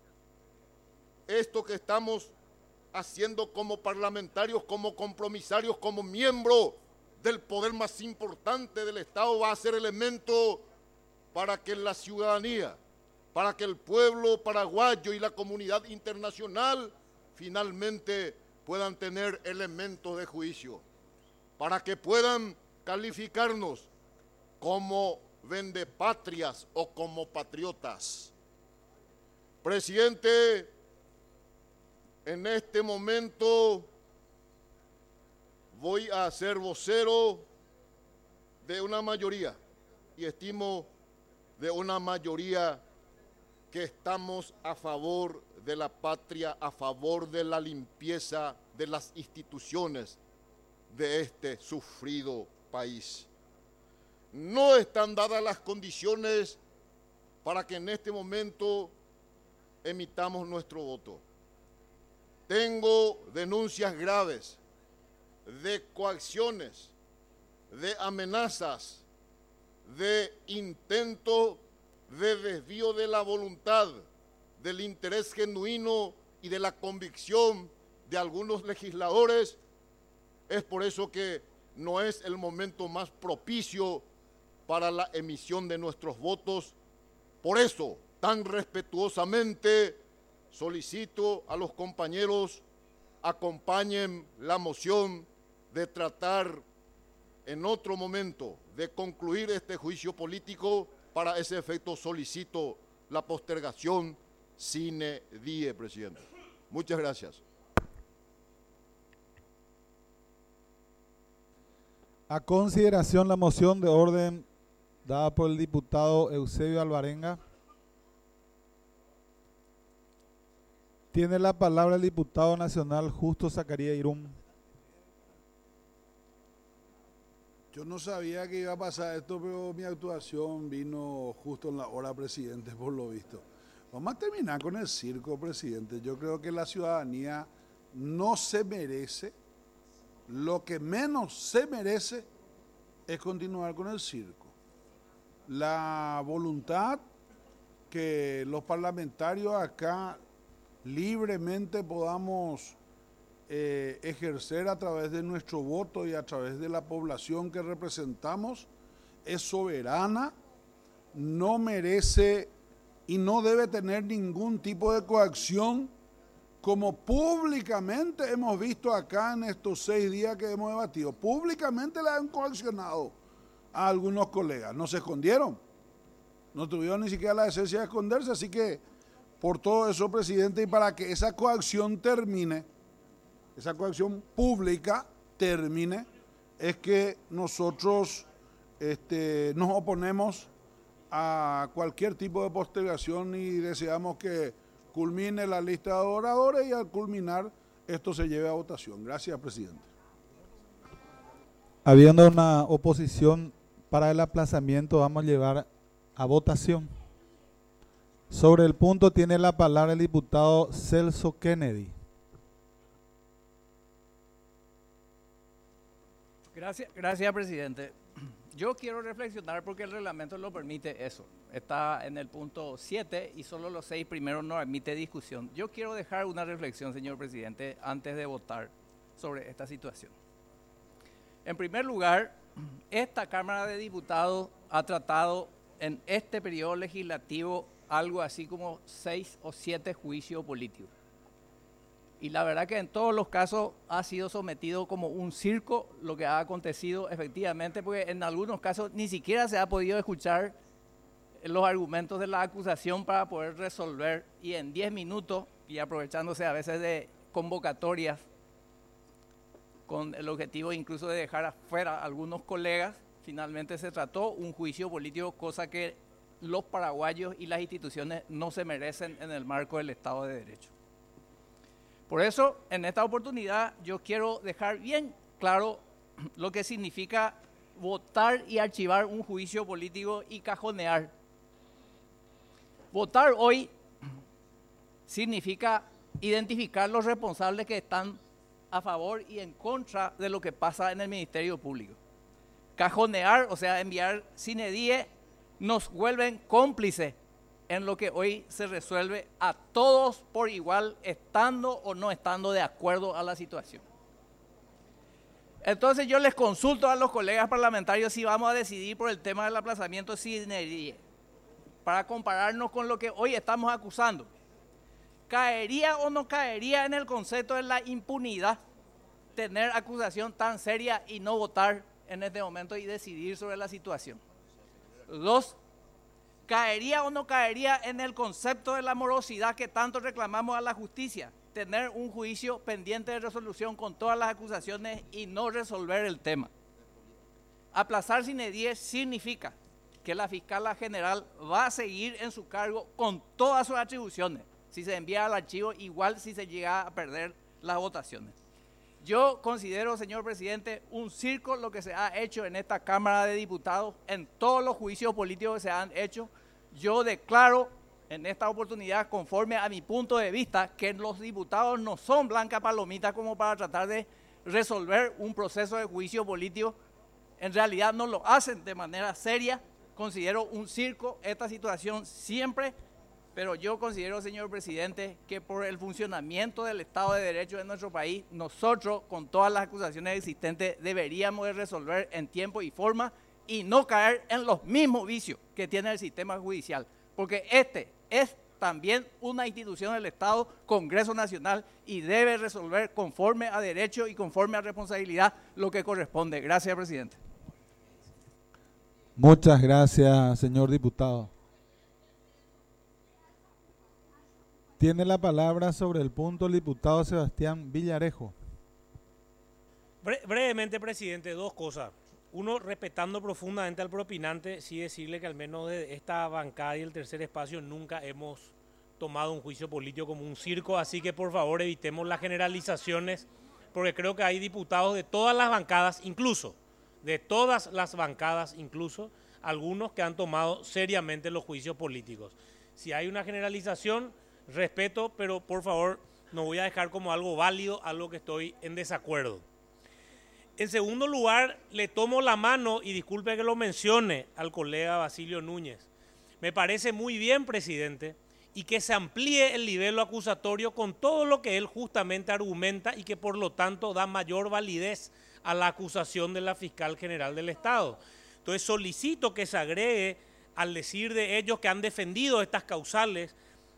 S9: esto que estamos haciendo como parlamentarios, como compromisarios, como miembros del poder más importante del Estado, va a ser elemento para que la ciudadanía, para que el pueblo paraguayo y la comunidad internacional finalmente puedan tener elementos de juicio, para que puedan calificarnos como vendepatrias o como patriotas. Presidente, en este momento voy a ser vocero de una mayoría y estimo de una mayoría que estamos a favor de la patria, a favor de la limpieza de las instituciones de este sufrido país. No están dadas las condiciones para que en este momento emitamos nuestro voto. Tengo denuncias graves de coacciones, de amenazas, de intento de desvío de la voluntad, del interés genuino y de la convicción de algunos legisladores. Es por eso que no es el momento más propicio para la emisión de nuestros votos. Por eso, tan respetuosamente, solicito a los compañeros acompañen la moción de tratar en otro momento de concluir este juicio político. Para ese efecto solicito la postergación sine die, presidente. Muchas gracias.
S1: A consideración la moción de orden dada por el diputado Eusebio Alvarenga. Tiene la palabra el diputado nacional Justo Zacarías Irún.
S10: Yo no sabía que iba a pasar esto, pero mi actuación vino justo en la hora, presidente, por lo visto. Vamos a terminar con el circo, presidente. Yo creo que la ciudadanía no se merece, lo que menos se merece es continuar con el circo. La voluntad que los parlamentarios acá libremente podamos eh, ejercer a través de nuestro voto y a través de la población que representamos es soberana, no merece y no debe tener ningún tipo de coacción como públicamente hemos visto acá en estos seis días que hemos debatido, públicamente le han coaccionado a algunos colegas, no se escondieron, no tuvieron ni siquiera la decencia de esconderse, así que por todo eso, presidente, y para que esa coacción termine, esa coacción pública termine, es que nosotros este, nos oponemos a cualquier tipo de postergación y deseamos que culmine la lista de oradores y al culminar esto se lleve a votación. Gracias, presidente.
S1: Habiendo una oposición para el aplazamiento, vamos a llevar a votación. Sobre el punto tiene la palabra el diputado Celso Kennedy.
S11: Gracias, gracias, presidente. Yo quiero reflexionar porque el reglamento lo permite eso. Está en el punto siete y solo los seis primeros no admite discusión. Yo quiero dejar una reflexión, señor presidente, antes de votar sobre esta situación. En primer lugar, esta Cámara de Diputados ha tratado en este periodo legislativo algo así como seis o siete juicios políticos. Y la verdad que en todos los casos ha sido sometido como un circo lo que ha acontecido efectivamente, porque en algunos casos ni siquiera se ha podido escuchar los argumentos de la acusación para poder resolver, y en diez minutos, y aprovechándose a veces de convocatorias, con el objetivo incluso de dejar afuera a algunos colegas, finalmente se trató un juicio político, cosa que los paraguayos y las instituciones no se merecen en el marco del Estado de Derecho. Por eso, en esta oportunidad, yo quiero dejar bien claro lo que significa votar y archivar un juicio político y cajonear. Votar hoy significa identificar los responsables que están a favor y en contra de lo que pasa en el Ministerio Público. Cajonear, o sea, enviar sine die, nos vuelven cómplices en lo que hoy se resuelve a todos por igual, estando o no estando de acuerdo a la situación. Entonces yo les consulto a los colegas parlamentarios si vamos a decidir por el tema del aplazamiento sine die, para compararnos con lo que hoy estamos acusando. ¿Caería o no caería en el concepto de la impunidad tener acusación tan seria y no votar en este momento y decidir sobre la situación? Dos, ¿caería o no caería en el concepto de la morosidad que tanto reclamamos a la justicia? Tener un juicio pendiente de resolución con todas las acusaciones y no resolver el tema. Aplazar sine die significa que la fiscala general va a seguir en su cargo con todas sus atribuciones. Si se envía al archivo, igual si se llega a perder las votaciones. Yo considero, señor presidente, un circo lo que se ha hecho en esta Cámara de Diputados, en todos los juicios políticos que se han hecho. Yo declaro en esta oportunidad, conforme a mi punto de vista, que los diputados no son blanca palomita como para tratar de resolver un proceso de juicio político. En realidad no lo hacen de manera seria. Considero un circo esta situación siempre. Pero yo considero, señor presidente, que por el funcionamiento del Estado de Derecho en nuestro país, nosotros, con todas las acusaciones existentes, deberíamos de resolver en tiempo y forma y no caer en los mismos vicios que tiene el sistema judicial. Porque este es también una institución del Estado, Congreso Nacional, y debe resolver conforme a derecho y conforme a responsabilidad lo que corresponde. Gracias, presidente.
S1: Muchas gracias, señor diputado. Tiene la palabra sobre el punto el diputado Sebastián Villarejo.
S12: Bre brevemente, presidente, dos cosas. Uno, respetando profundamente al propinante, sí decirle que al menos de esta bancada y el tercer espacio nunca hemos tomado un juicio político como un circo, así que por favor evitemos las generalizaciones, porque creo que hay diputados de todas las bancadas, incluso, de todas las bancadas, incluso, algunos que han tomado seriamente los juicios políticos. Si hay una generalización, respeto, pero por favor no voy a dejar como algo válido algo que estoy en desacuerdo. En segundo lugar, le tomo la mano, y disculpe que lo mencione, al colega Basilio Núñez. Me parece muy bien, presidente, y que se amplíe el nivel acusatorio con todo lo que él justamente argumenta y que por lo tanto da mayor validez a la acusación de la fiscal general del Estado. Entonces solicito que se agregue, al decir de ellos que han defendido estas causales,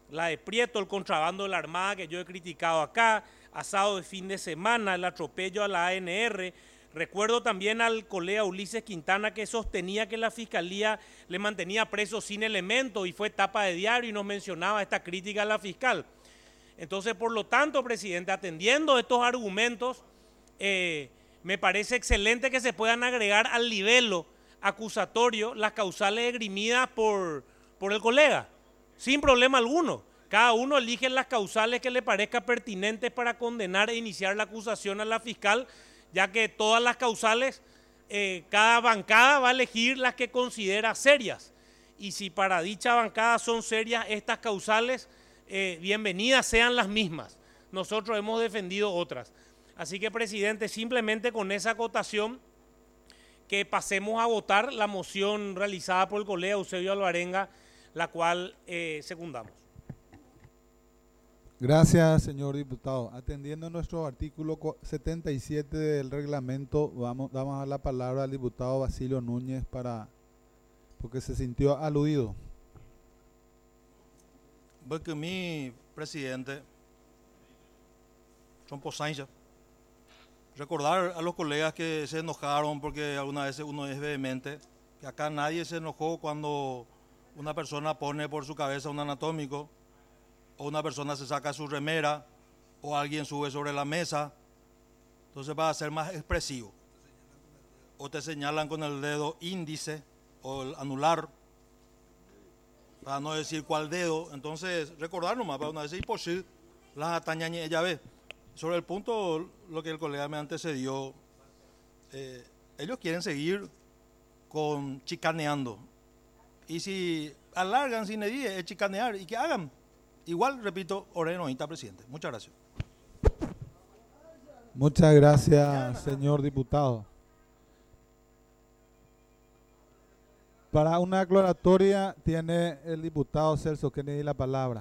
S12: la de Prieto, el contrabando de la Armada que yo he criticado acá, asado de fin de semana, el atropello a la A N R. Recuerdo también al colega Ulises Quintana que sostenía que la Fiscalía le mantenía preso sin elementos y fue tapa de diario y nos mencionaba esta crítica a la fiscal. Entonces, por lo tanto, presidente, atendiendo estos argumentos, eh, me parece excelente que se puedan agregar al libelo acusatorio las causales esgrimidas por, por el colega, sin problema alguno. Cada uno elige las causales que le parezca pertinentes para condenar e iniciar la acusación a la fiscal, ya que todas las causales, eh, cada bancada va a elegir las que considera serias. Y si para dicha bancada son serias estas causales, eh, bienvenidas sean las mismas. Nosotros hemos defendido otras. Así que, presidente, simplemente con esa acotación, que pasemos a votar la moción realizada por el colega Eusebio Alvarenga, la cual eh, secundamos.
S1: Gracias, señor diputado. Atendiendo nuestro artículo setenta y siete del reglamento, vamos, damos a la palabra al diputado Basilio Núñez para, porque se sintió aludido.
S8: Porque mi presidente, Trompo Sánchez, recordar a los colegas que se enojaron porque algunas veces uno es vehemente, que acá nadie se enojó cuando una persona pone por su cabeza un anatómico, o una persona se saca su remera, o alguien sube sobre la mesa. Entonces, va a ser más expresivo. O te señalan con el dedo índice o el anular, para no decir cuál dedo. Entonces, recordar nomás, para una vez imposible, las atañañas ella ve. Sobre el punto, lo que el colega me antecedió, eh, ellos quieren seguir con chicaneando. Y si alargan sin edad, es chicanear, y que hagan. Igual, repito, Orenoita, presidente. Muchas gracias.
S1: Muchas gracias, señor diputado. Para una aclaratoria, tiene el diputado Celso Kennedy la palabra.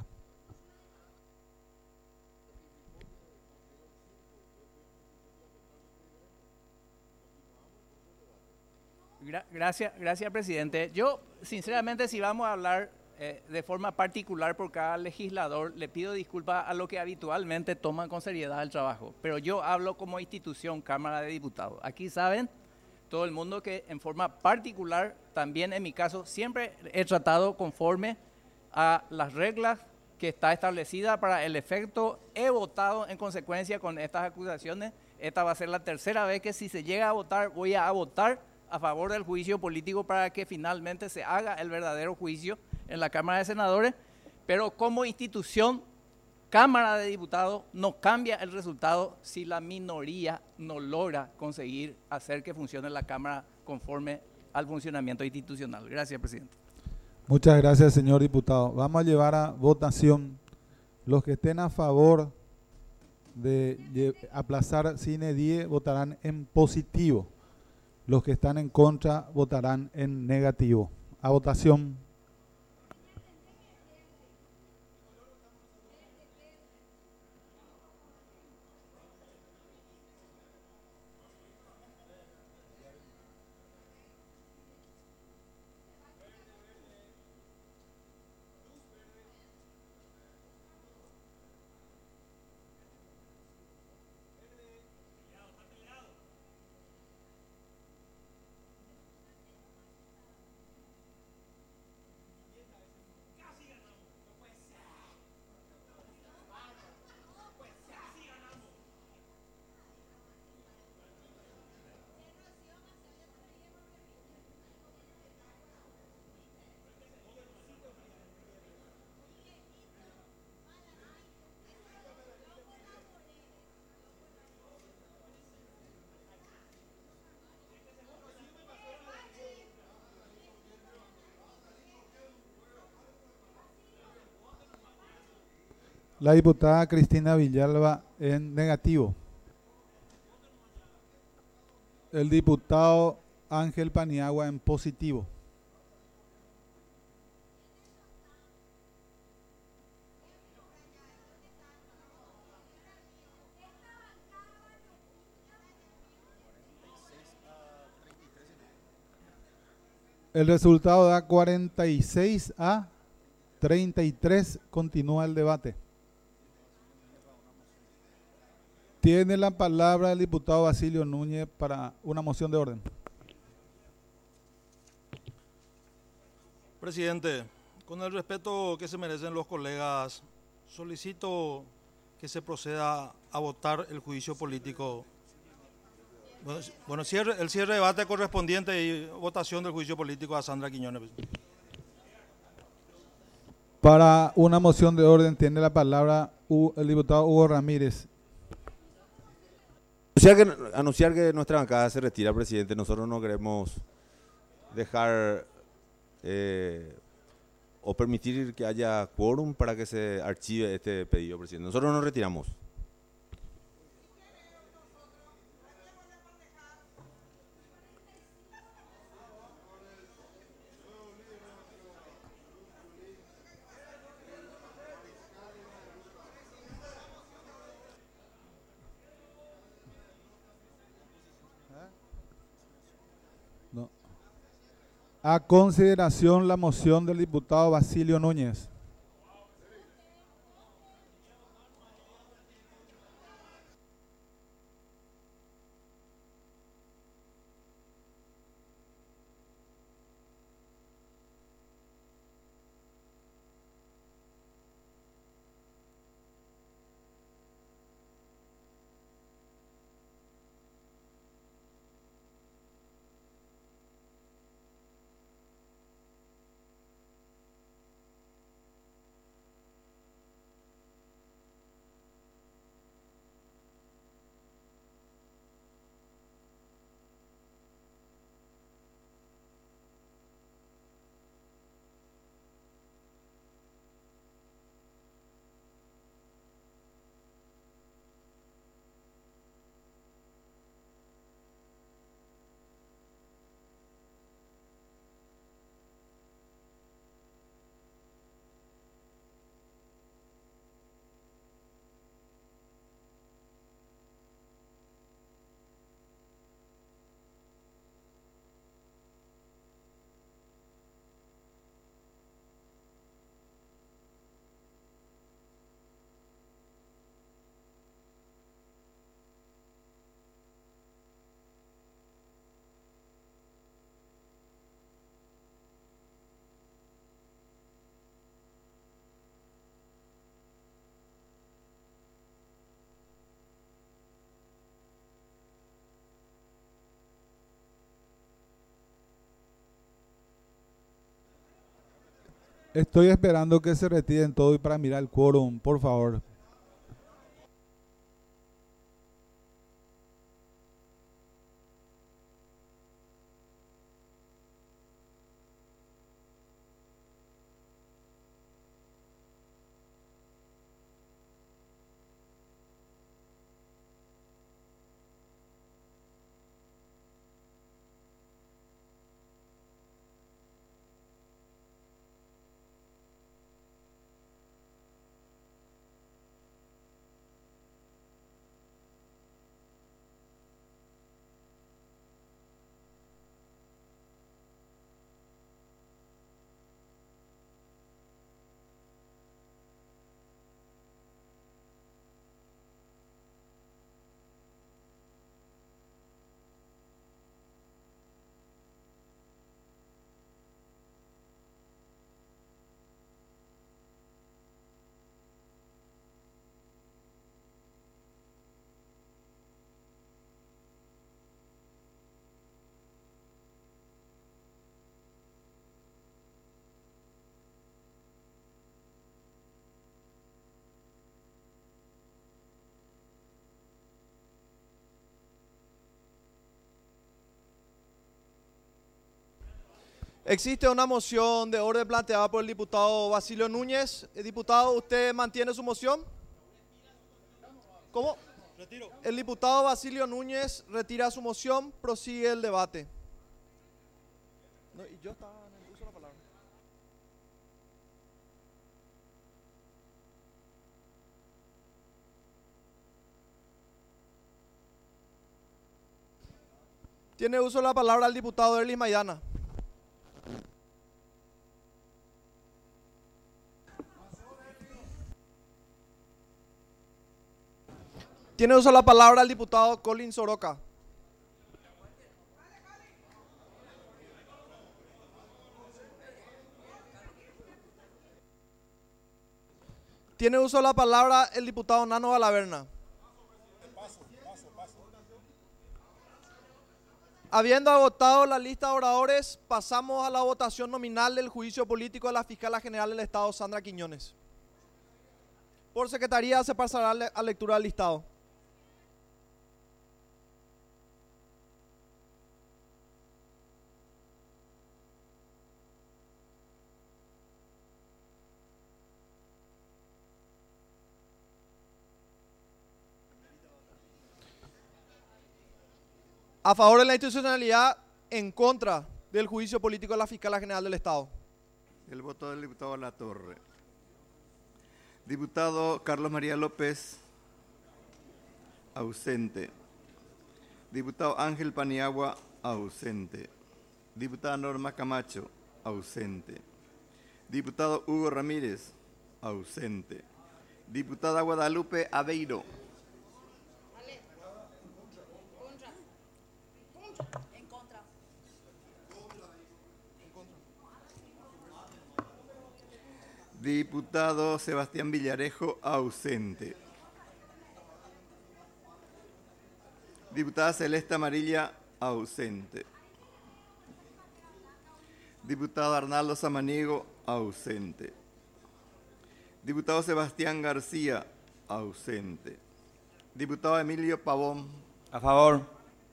S11: Gracias, gracias, presidente. Yo, sinceramente, si vamos a hablar eh, de forma particular por cada legislador, le pido disculpas a los que habitualmente toman con seriedad el trabajo. Pero yo hablo como institución, Cámara de Diputados. Aquí saben todo el mundo que en forma particular, también en mi caso, siempre he tratado conforme a las reglas que está establecida para el efecto. He votado en consecuencia con estas acusaciones. Esta va a ser la tercera vez que si se llega a votar, voy a votar a favor del juicio político para que finalmente se haga el verdadero juicio en la Cámara de Senadores, pero como institución, Cámara de Diputados no cambia el resultado si la minoría no logra conseguir hacer que funcione la Cámara conforme al funcionamiento institucional. Gracias, presidente.
S1: Muchas gracias, señor diputado. Vamos a llevar a votación. Los que estén a favor de aplazar sine die votarán en positivo. Los que están en contra votarán en negativo. A votación. La diputada Cristina Villalba en negativo. El diputado Ángel Paniagua en positivo. El resultado da cuarenta y seis a treinta y tres, continúa el debate. Tiene la palabra el diputado Basilio Núñez para una moción de orden.
S8: Presidente, con el respeto que se merecen los colegas, solicito que se proceda a votar el juicio político. Bueno, bueno cierre, el cierre de debate correspondiente y votación del juicio político a Sandra Quiñones.
S1: Para una moción de orden tiene la palabra el diputado Hugo Ramírez.
S13: Anunciar que, anunciar que nuestra bancada se retira, presidente. Nosotros no queremos dejar eh, o permitir que haya quórum para que se archive este pedido, presidente. Nosotros nos retiramos.
S1: No. A consideración la moción del diputado Basilio Núñez. Estoy esperando que se retiren todos y para mirar el quórum, por favor.
S14: Existe una moción de orden planteada por el diputado Basilio Núñez. Eh, Diputado, ¿usted mantiene su moción? ¿Cómo?
S8: Retiro.
S14: El diputado Basilio Núñez retira su moción, prosigue el debate. No, y yo estaba en el uso de la palabra. Tiene uso de la palabra el diputado Erlis Maidana. Tiene uso la palabra el diputado Colin Soroka. Tiene uso la palabra el diputado Nano Valaverna. Habiendo agotado la lista de oradores, pasamos a la votación nominal del juicio político de la Fiscala General del Estado, Sandra Quiñones. Por secretaría se pasará a lectura del listado. A favor de la institucionalidad, en contra del juicio político de la Fiscala General del Estado.
S2: El voto del diputado Latorre. Diputado Carlos María López, ausente. Diputado Ángel Paniagua, ausente. Diputada Norma Camacho, ausente. Diputado Hugo Ramírez, ausente. Diputada Guadalupe Aveiro.
S7: En contra.
S2: Diputado Sebastián Villarejo, ausente. Diputada Celeste Amarilla, ausente. Diputado Arnaldo Samaniego, ausente. Diputado Sebastián García, ausente. Diputado Emilio Pavón.
S15: A favor.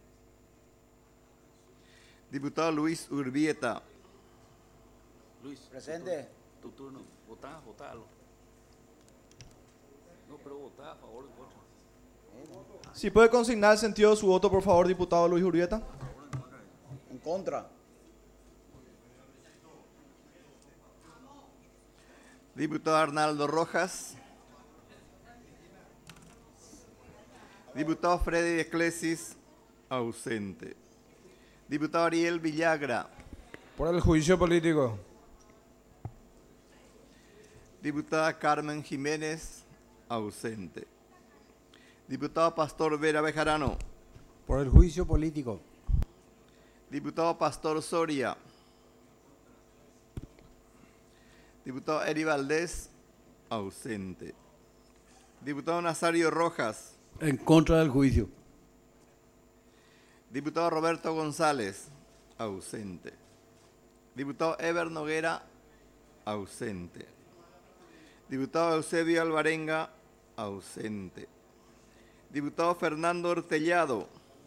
S2: Diputado Luis Urbieta.
S15: Luis. Presente. Tu turno. Votá, votalo. No, pero votá a favor de contra.
S14: Si puede consignar el sentido de su voto, por favor, diputado Luis Urbieta.
S15: En contra.
S2: Diputado Arnaldo Rojas. Diputado Freddy Esclesis, ausente. Diputado Ariel Villagra.
S16: Por el juicio político.
S2: Diputada Carmen Jiménez, ausente. Diputado Pastor Vera Bejarano.
S17: Por el juicio político.
S2: Diputado Pastor Soria. Diputado Eri Valdés, ausente. Diputado Nazario Rojas.
S17: En contra del juicio.
S2: Diputado Roberto González, ausente. Diputado Ever Noguera, ausente. Diputado Eusebio Alvarenga, ausente. Diputado Fernando Ortellado.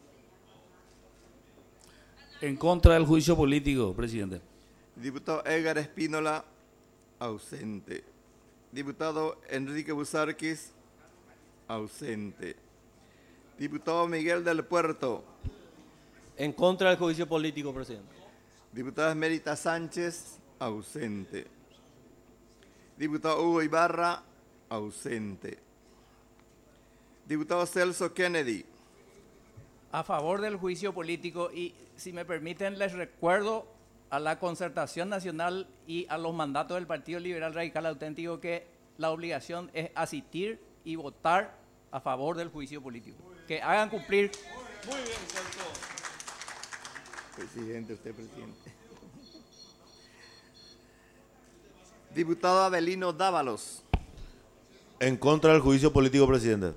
S15: En contra del juicio político, presidente.
S2: Diputado Edgar Espínola, ausente. Diputado Enrique Busarquis, ausente. Diputado Miguel del Puerto.
S18: En contra del juicio político, presidente.
S2: Diputada Esmerita Sánchez, ausente. Diputado Hugo Ibarra, ausente. Diputado Celso Kennedy.
S11: A favor del juicio político y, si me permiten, les recuerdo a la Concertación Nacional y a los mandatos del Partido Liberal Radical Auténtico que la obligación es asistir y votar a favor del juicio político. Que hagan cumplir.
S2: Muy bien, Celso. Presidente, usted presidente. Diputado Abelino Dávalos.
S13: En contra del juicio político, presidente.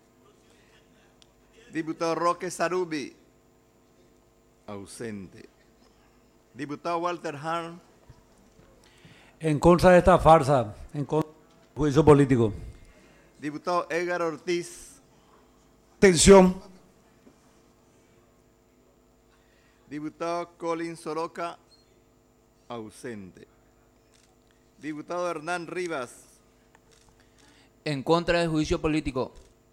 S2: Diputado Roque Sarubi, ausente. Diputado Walter Hahn.
S17: En contra de esta farsa. En contra del juicio político.
S2: Diputado Edgar Ortiz.
S17: Atención.
S2: Diputado Colin Soroka, ausente. Diputado Hernán Rivas.
S19: En contra del juicio político.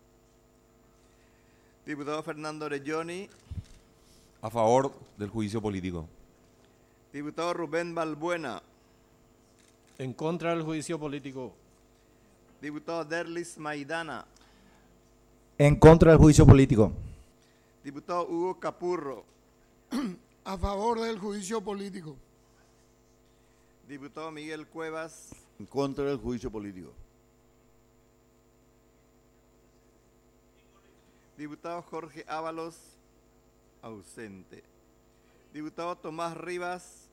S2: Diputado Fernando Orelloni.
S20: A favor del juicio político.
S2: Diputado Rubén Balbuena.
S18: En contra del juicio político.
S2: Diputado Derlis Maidana.
S21: En contra del juicio político.
S2: Diputado Hugo Capurro.
S22: A favor del juicio político.
S2: Diputado Miguel Cuevas.
S9: En contra del juicio político.
S2: Diputado Jorge Ábalos, ausente. Diputado Tomás Rivas,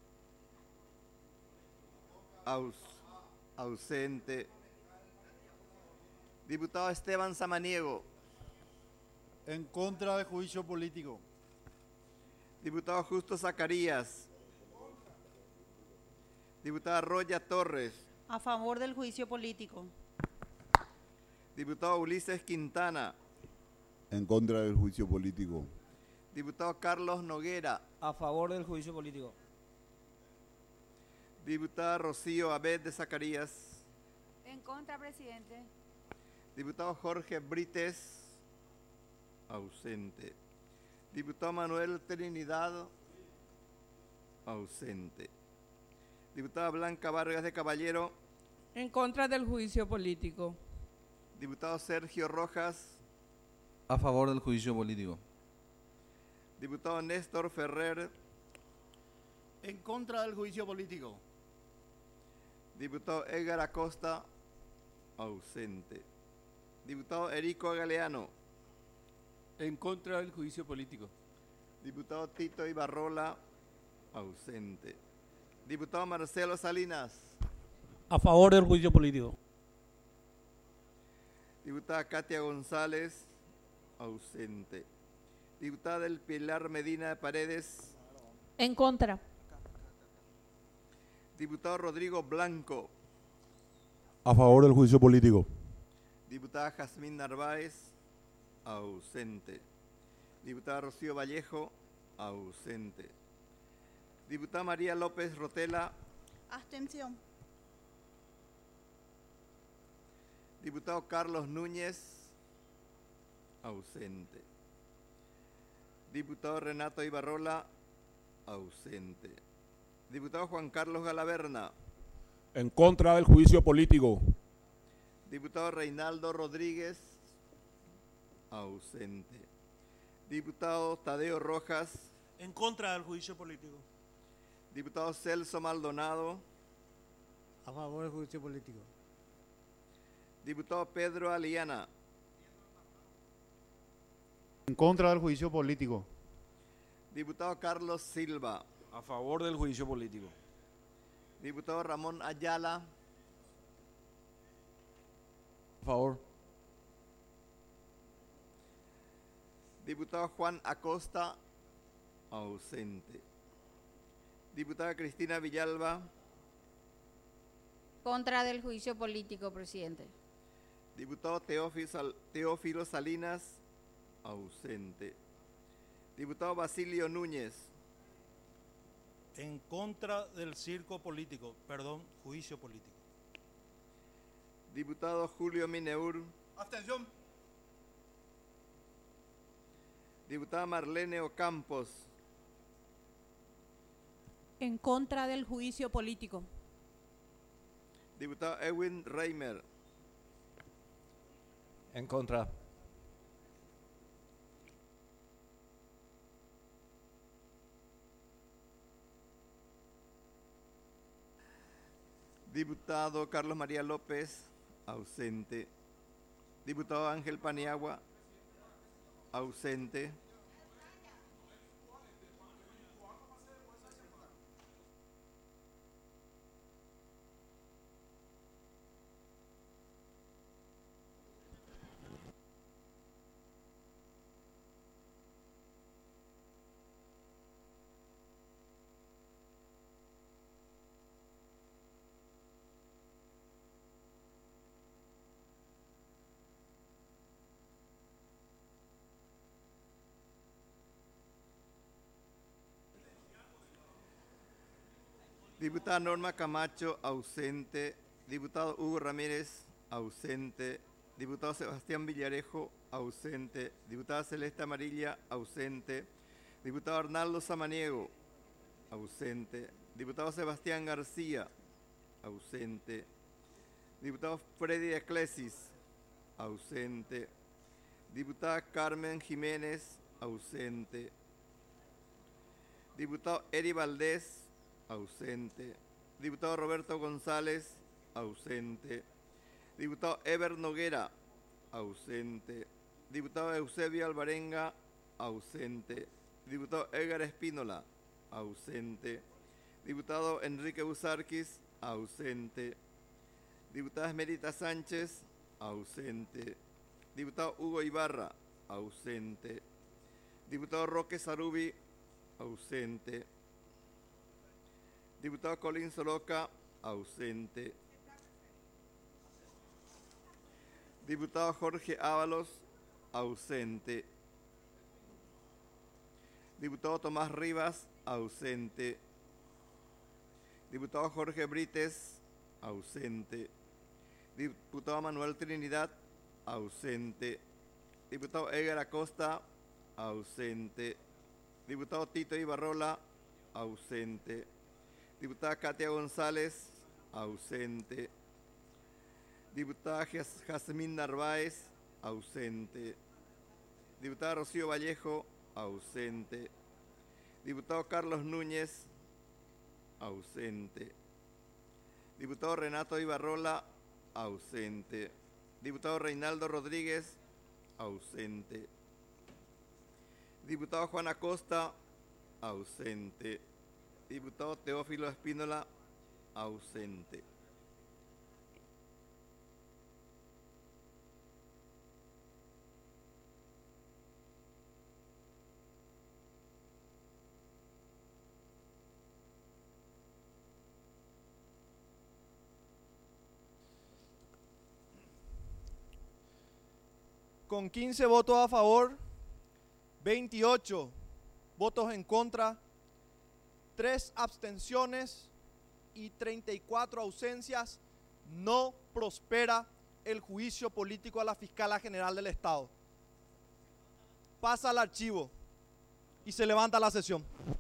S2: aus, ausente. Diputado Esteban Samaniego.
S3: En contra del juicio político.
S2: Diputado Justo Zacarías. Diputada Roya Torres.
S4: A favor del juicio político.
S2: Diputado Ulises Quintana.
S23: En contra del juicio político.
S2: Diputado Carlos Noguera.
S24: A favor del juicio político.
S2: Diputada Rocío Abed de Zacarías.
S7: En contra, presidente.
S2: Diputado Jorge Brites, ausente. Diputado Manuel Trinidad, ausente. Diputada Blanca Vargas de Caballero.
S25: En contra del juicio político.
S2: Diputado Sergio Rojas.
S26: A favor del juicio político.
S2: Diputado Néstor Ferrer.
S3: En contra del juicio político.
S2: Diputado Edgar Acosta, ausente. Diputado Erico Galeano.
S18: En contra del juicio político.
S2: Diputado Tito Ibarrola, ausente. Diputado Marcelo Salinas.
S12: A favor del juicio político.
S2: Diputada Katia González, ausente. Diputada del Pilar Medina de Paredes.
S25: En contra.
S2: Diputado Rodrigo Blanco.
S23: A favor del juicio político.
S2: Diputada Jazmín Narváez, ausente. Diputada Rocío Vallejo, ausente. Diputada María López Rotela.
S4: Abstención.
S2: Diputado Carlos Núñez, ausente. Diputado Renato Ibarrola, ausente. Diputado Juan Carlos Galaverna.
S27: En contra del juicio político.
S2: Diputado Reinaldo Rodríguez, ausente. Diputado Tadeo Rojas.
S8: En contra del juicio político.
S2: Diputado Celso Maldonado.
S28: A favor del juicio político.
S2: Diputado Pedro Aliana.
S3: En contra del juicio político.
S2: Diputado Carlos Silva.
S15: A favor del juicio político.
S2: Diputado Ramón Ayala.
S26: A favor.
S2: Diputado Juan Acosta, ausente. Diputada Cristina Villalba.
S4: Contra del juicio político, presidente.
S2: Diputado Teófilo, Sal- Teófilo Salinas, ausente. Diputado Basilio Núñez.
S8: En contra del circo político, perdón, juicio político.
S2: Diputado Julio Mineur.
S3: Abstención.
S2: Diputada Marlene Ocampos.
S25: En contra del juicio político.
S2: Diputado Edwin Reimer.
S21: En contra.
S2: Diputado Carlos María López, ausente. Diputado Ángel Paniagua, ausente. Diputada Norma Camacho, ausente. Diputado Hugo Ramírez, ausente. Diputado Sebastián Villarejo, ausente. Diputada Celeste Amarilla, ausente. Diputado Arnaldo Samaniego, ausente. Diputado Sebastián García, ausente. Diputado Freddy Eclesis, ausente. Diputada Carmen Jiménez, ausente. Diputado Eri Valdés, ausente. Diputado Roberto González, ausente. Diputado Ever Noguera, ausente. Diputado Eusebio Alvarenga, ausente. Diputado Edgar Espínola, ausente. Diputado Enrique Busarquis, ausente. Diputada Esmerita Sánchez, ausente. Diputado Hugo Ibarra, ausente. Diputado Roque Sarubi, ausente. Diputado Colín Soloca, ausente. Diputado Jorge Ábalos, ausente. Diputado Tomás Rivas, ausente. Diputado Jorge Brites, ausente. Diputado Manuel Trinidad, ausente. Diputado Edgar Acosta, ausente. Diputado Tito Ibarrola, ausente. Diputada Katia González, ausente. Diputada Jazmín Narváez, ausente. Diputada Rocío Vallejo, ausente. Diputado Carlos Núñez, ausente. Diputado Renato Ibarrola, ausente. Diputado Reinaldo Rodríguez, ausente. Diputado Juan Acosta, ausente. Diputado Teófilo Espínola, ausente.
S1: Con quince votos a favor, veintiocho votos en contra, tres abstenciones y treinta y cuatro ausencias, no prospera el juicio político a la Fiscala General del Estado. Pasa al archivo y se levanta la sesión.